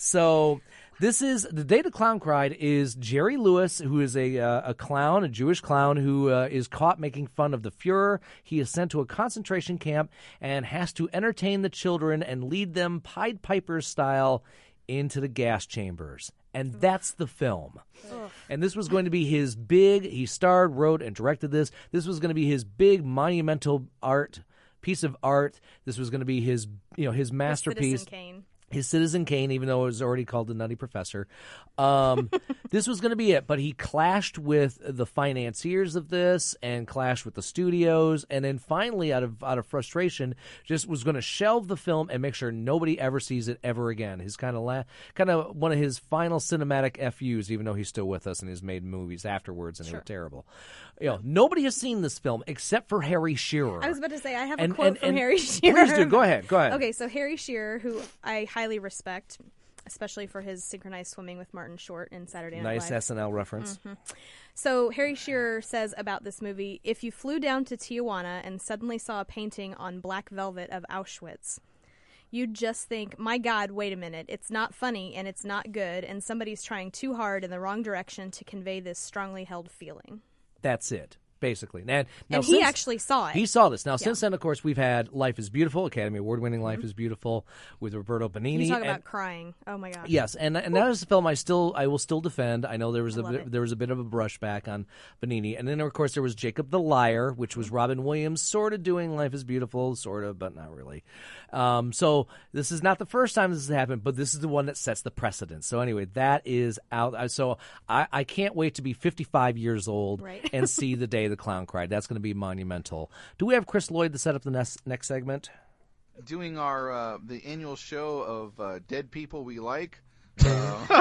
So this is The Day the Clown Cried is Jerry Lewis, who is a uh, a clown, a Jewish clown who uh, is caught making fun of the Fuhrer. He is sent to a concentration camp and has to entertain the children and lead them Pied Piper style into the gas chambers. And that's the film. Ugh. And this was going to be his big, he starred, wrote, and directed this. This was going to be his big monumental art, piece of art. This was going to be his, you know, his masterpiece. Citizen Kane. His Citizen Kane, even though it was already called The Nutty Professor. Um, this was going to be it, but he clashed with the financiers of this and clashed with the studios, and then finally, out of out of frustration, just was going to shelve the film and make sure nobody ever sees it ever again. His kind of la- kind of one of his final cinematic F Us, even though he's still with us and has made movies afterwards, and Sure. they were terrible. You know, nobody has seen this film except for Harry Shearer. I was about to say, I have And- a quote and- from and- Harry Shearer. Please do. Go ahead. Go ahead. Okay, so Harry Shearer, who I highly respect, especially for his synchronized swimming with Martin Short in Saturday Night Nice Live. S N L reference. Mhm. So Harry Shearer says about this movie, if you flew down to Tijuana and suddenly saw a painting on black velvet of Auschwitz, you'd just think, my God, wait a minute, it's not funny and it's not good, and somebody's trying too hard in the wrong direction to convey this strongly held feeling. That's it, basically. And, now And he since- actually saw it. He saw this. Now, Yeah. since then, of course, we've had Life is Beautiful, Academy Award-winning Life is Beautiful with Roberto Benigni. You talk and- about crying. Oh my God. Yes, and and that is a film I still I will still defend. I know there was I a love bit, it. there was a bit of a brushback on Benigni, and then of course there was Jacob the Liar, which was Robin Williams sort of doing Life is Beautiful, sort of, but not really. Um, so this is not the first time this has happened, but this is the one that sets the precedent. So anyway, that is out. uh, So I, I can't wait to be fifty-five years old Right. and see The Day the Clown Cried. That's going to be monumental. Do we have Chris Lloyd to set up the next next segment? Doing our uh, the annual show of uh, dead people we like. Uh,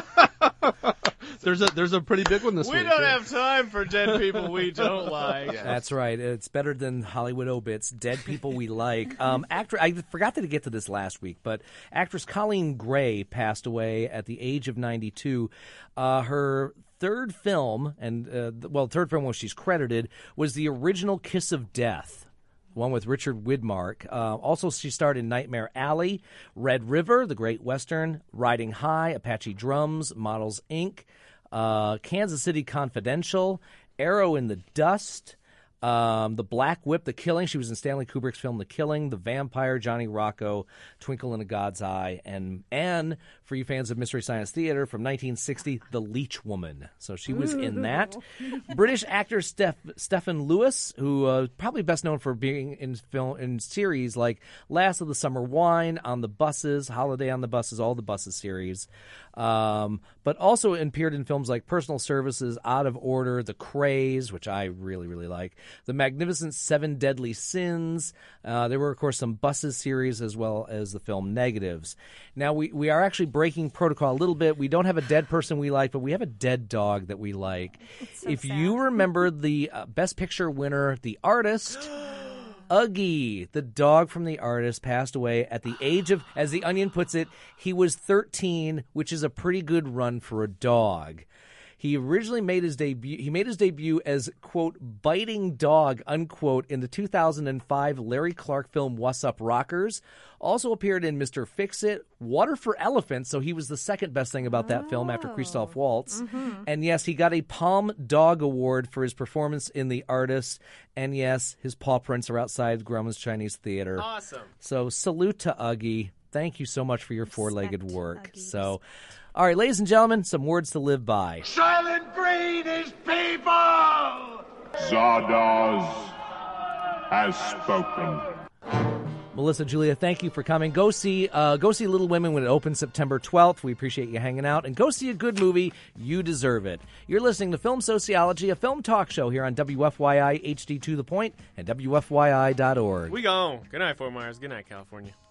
There's a there's a pretty big one this we week. don't yeah. have time for dead people we don't like. That's right. It's better than Hollywood obits. Dead people we like. Um, actor, I forgot to get to this last week, but actress Colleen Gray passed away at the age of ninety-two. Uh, her third film, and uh, well, third film where she's credited, was the original Kiss of Death. One with Richard Widmark. Uh, also, she starred in Nightmare Alley, Red River, The Great Western, Riding High, Apache Drums, Models Incorporated, uh, Kansas City Confidential, Arrow in the Dust, um, The Black Whip, The Killing. She was in Stanley Kubrick's film The Killing, The Vampire, Johnny Rocco, Twinkle in a God's Eye, and and for you fans of Mystery Science Theater from nineteen sixty, The Leech Woman. So she was in that. British actor Steph, Stephen Lewis, who uh, probably best known for being in film in series like Last of the Summer Wine, On the Buses, Holiday on the Buses, all the Buses series. Um, but also appeared in films like Personal Services, Out of Order, The Craze, which I really, really like, The Magnificent Seven Deadly Sins. Uh, there were, of course, some Buses series as well as the film Negatives. Now, we, we are actually breaking protocol a little bit. We don't have a dead person we like, but we have a dead dog that we like. So if sad. you remember the uh, Best Picture winner, The Artist... Uggy, the dog from The Artist, passed away at the age of, as The Onion puts it, he was thirteen, which is a pretty good run for a dog. He He originally made his debut. He made his debut as quote biting dog unquote in the two thousand five Larry Clark film What's Up Rockers. Also appeared in Mister Fix-It, Water for Elephants, so he was the second best thing about that oh. film after Christoph Waltz. Mm-hmm. And yes, he got a Palm Dog Award for his performance in The Artist. And yes, his paw prints are outside Grauman's Chinese Theater. Awesome. So salute to Uggy. Thank you so much for your four-legged work. So, all right, ladies and gentlemen, some words to live by. Silent breed is people! Zardoz has spoken. Melissa, Julia, thank you for coming. Go see uh, go see Little Women when it opens September twelfth. We appreciate you hanging out. And go see a good movie. You deserve it. You're listening to Film Sociology, a film talk show here on W F Y I H D To The Point and W F Y I dot org. We gone. Good night, Fort Myers. Good night, California.